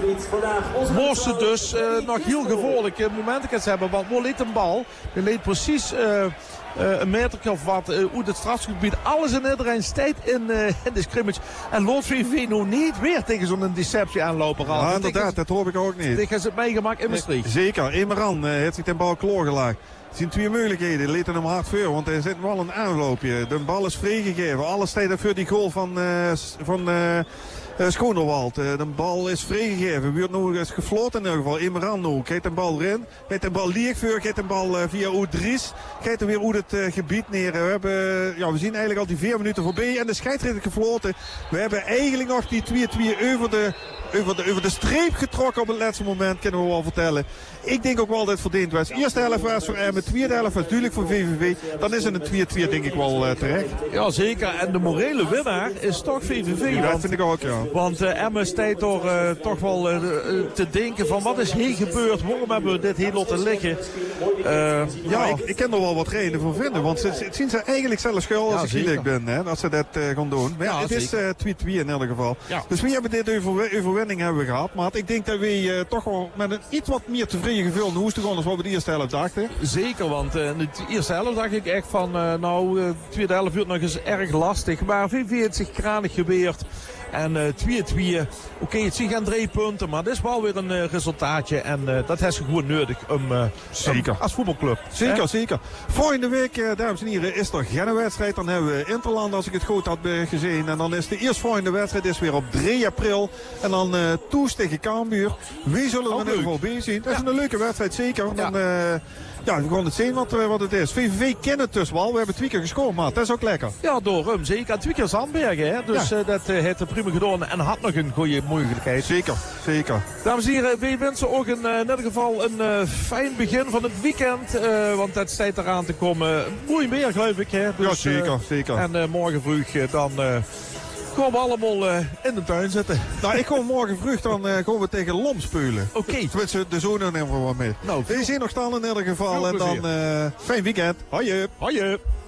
Moest ze dus uh, nog heel gevaarlijke momenten hebben, want waar leed een bal? Die leed precies... Uh, Uh, een meter of wat uh, uit het strafgebied. Alles en iedereen staat in, uh, in de scrimmage. En Lood V V nog niet weer tegen zo'n deceptie aanlopen. Ja, inderdaad, dat hoop ik ook niet. Tegen ze het meegemaakt in Maastricht. Zeker, Emeran uh, heeft zich de bal klaargelegd. Er zijn twee mogelijkheden. Leed hem hard voor, want er zit wel een aanloopje. De bal is vrijgegeven. Alles staat er voor die goal van, uh, van uh, uh, Schoonderwald. Uh, de bal is vrijgegeven. Wordt nog eens gefloten in ieder geval. Emeran nu. Kijkt de bal erin. Kijkt de bal lieg voor. Kijkt de bal uh, via Odries. Kijkt er weer uit het uh, gebied neer. We, hebben, uh, ja, we zien eigenlijk al die vier minuten voorbij. En de scheidsrechter gefloten. We hebben eigenlijk nog die twee twee over de... Over de, over de streep getrokken op het laatste moment, kunnen we wel vertellen. Ik denk ook wel dat het verdiend was. Eerste helft was voor Emmen, tweede helft was natuurlijk voor V V V. Dan is het een twee twee denk ik wel uh, terecht. Ja, zeker. En de morele winnaar is toch V V V. Ja, dat want, vind ik ook, ja. Want uh, Emmen staat door uh, toch wel uh, te denken van wat is hier gebeurd? Waarom hebben we dit hier laten liggen? Uh, Ja, ja, ik, ik kan er wel wat redenen voor vinden. Want ze, het zien ze eigenlijk zelf schuld als Ja, ik zeker. eerlijk ben. Hè, dat ze dat uh, gaan doen. Maar ja, Ja, het is zeker. uh, twee twee in ieder geval. Ja. Dus we hebben dit overw- overwinning hebben we gehad. Maar ik denk dat we uh, toch wel met een iets wat meer tevreden gevoel naar huis te gaan als wat we de eerste helft dachten. zeker, want uh, in de eerste helft dacht ik echt van, uh, nou, uh, de tweede helft wordt nog eens erg lastig. Maar V V V heeft zich kranig geweerd. En twee twee, oké, okay, het zijn geen drie punten, maar dit is wel weer een uh, resultaatje. En uh, dat heeft ze gewoon nodig om, uh, Zeker. om, als voetbalclub. Zeker, Hè? zeker. Volgende week, uh, dames en heren, is er geen wedstrijd. Dan hebben we Interland, als ik het goed had uh, gezien. En dan is de eerstvolgende wedstrijd is weer op drie april. En dan uh, Toes tegen Cambuur. Wie zullen we Ook in ieder geval leuk. bij zien? Dat is Ja. een leuke wedstrijd, zeker. Ja. Dan, uh, ja, we gaan het zien wat, uh, wat het is. V V V kent het dus wel. We hebben twee keer gescoord, maar dat is ook lekker. Ja, door hem zeker. En twee keer Zandbergen, hè? Dus Ja. uh, dat uh, heeft hij prima gedaan en had nog een goede mogelijkheid. Zeker, zeker. Dames en heren, wij wensen ook een, uh, in ieder geval een uh, fijn begin van het weekend. Uh, want het staat eraan te komen. Mooi weer, geloof ik. Hè? Dus, Ja, zeker, uh, zeker. En uh, morgen vroeg uh, dan uh, gaan we allemaal uh, in de tuin zitten. Nou, ik kom morgen vroeg, dan uh, gaan we tegen Lom spelen. Oké. Okay. Tenminste, de zoon nemen we wel mee. Nou, We zien nog staan in ieder geval. Veel En dan plezier. uh, fijn weekend. Hoi. Hoi.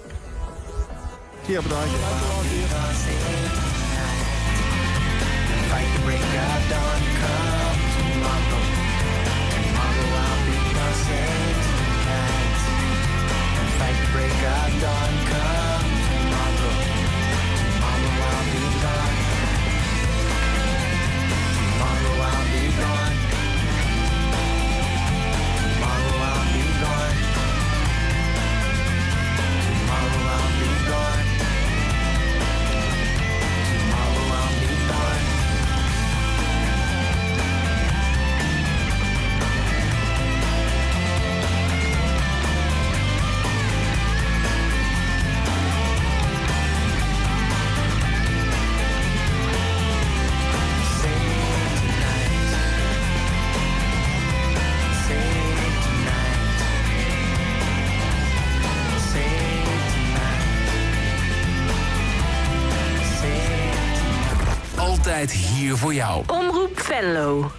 Hier bedankt. Fight the break of dawn, come tomorrow. Tomorrow I'll be crossing tonight. Fight the break of dawn, come tomorrow. Tomorrow I'll be gone. Tomorrow I'll be gone. Tomorrow I'll be gone. Tomorrow I'll be gone. Tomorrow I'll be gone. Altijd hier voor jou. Omroep Venlo.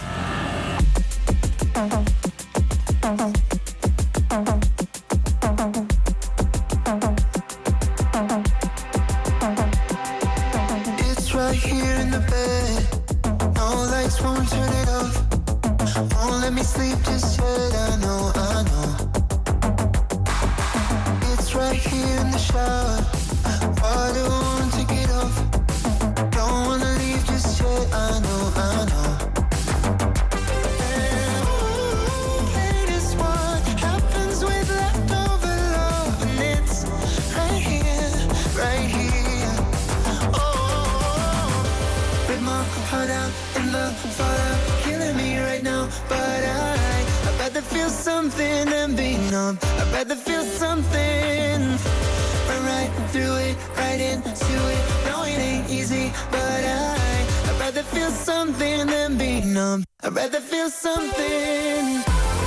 It's right here in the bed. No lights won't turn it off. Won't let me sleep just yet. I know, I know. It's right here in the shower. Water won't take it off. Don't wanna leave just yet. I know, I know. And ooh, latest what happens with leftover love, and it's right here, right here. Oh, something than be numb. I'd rather feel something. Run right through it, right into it. No, it ain't easy, but I I'd rather feel something than be numb. I'd rather feel something.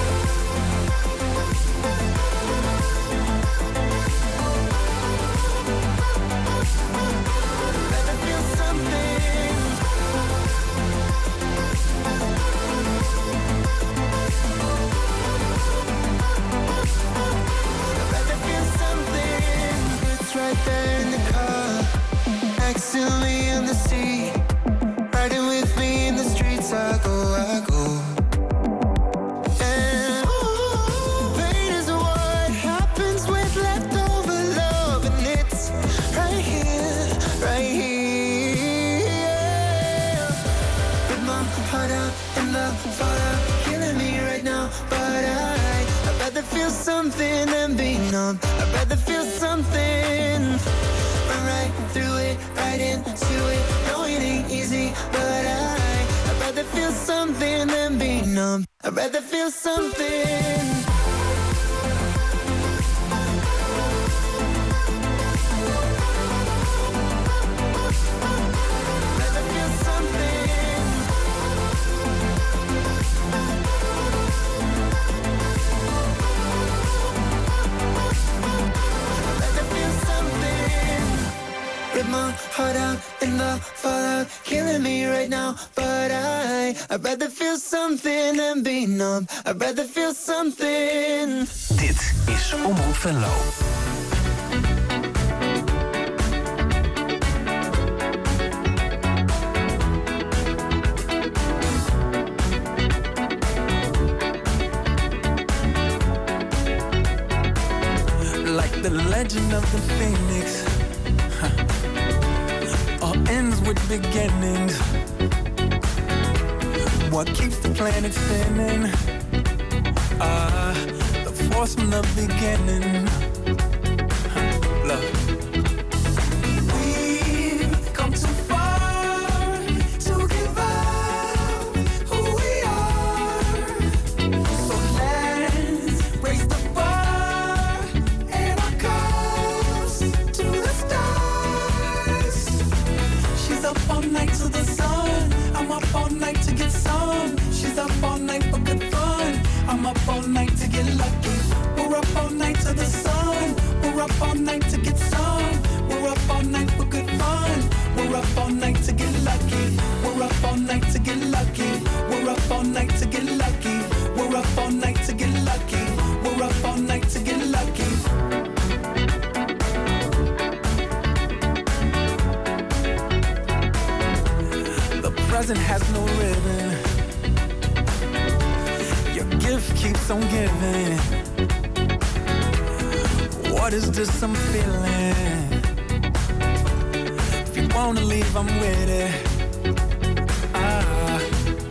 Right there in the car, next to me on the seat, riding with me in the streets. I go, I go. And pain is what happens with leftover love, and it's right here, right here. With my heart out in the fallout, killing me right now, but I I'd rather feel something than be numb. I'd rather feel something. Run right through it, right into it. No, it ain't easy, but I I'd rather feel something than be numb. I'd rather feel something. Rip my heart out in the fallout, killing me right now, but I I'd rather feel something than be numb. I'd rather feel something. Dit is Omroep Venlo. Like the legend of the phoenix, all ends with beginnings. What keeps the planet spinning? Ah, uh, the force from the beginning. Love. We've come too far to give up who we are. So let's raise the bar and our cups to the stars. She's up all night to the sun. I'm up all night to get some. She's up all night for good fun. I'm up all night to get lucky. We're up all night to the sun. We're up all night to get some. We're up all night for good fun. We're up all night to get lucky. We're up all night to get lucky. We're up all night to get lucky. We're up all night to get lucky. We're up all night to get lucky. The present has no ribbon. Your gift keeps on giving. What is this I'm feeling? If you wanna leave, I'm with it. Ah.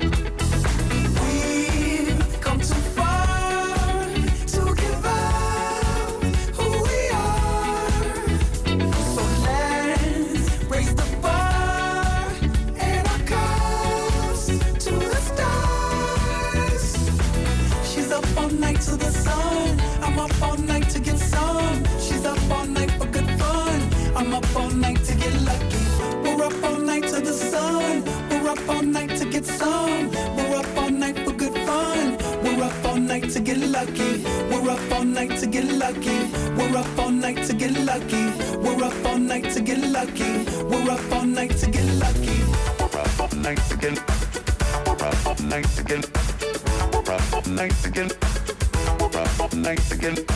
We've come too far to give up who we are. So let's raise the bar and our cups to the stars. She's up all night to the sun. I'm up all night to get some. She's up all night for good fun. I'm up all night to get lucky. We're up all night to the sun. We're up all night to get some. We're up all night for good fun. We're up all night to get lucky. We're up all night to get lucky. We're up all night to get lucky. We're up all night to get lucky. We're up all night to get lucky. We're up all night to get. We're up all night to get. We're up all night to get. We're up all night to get.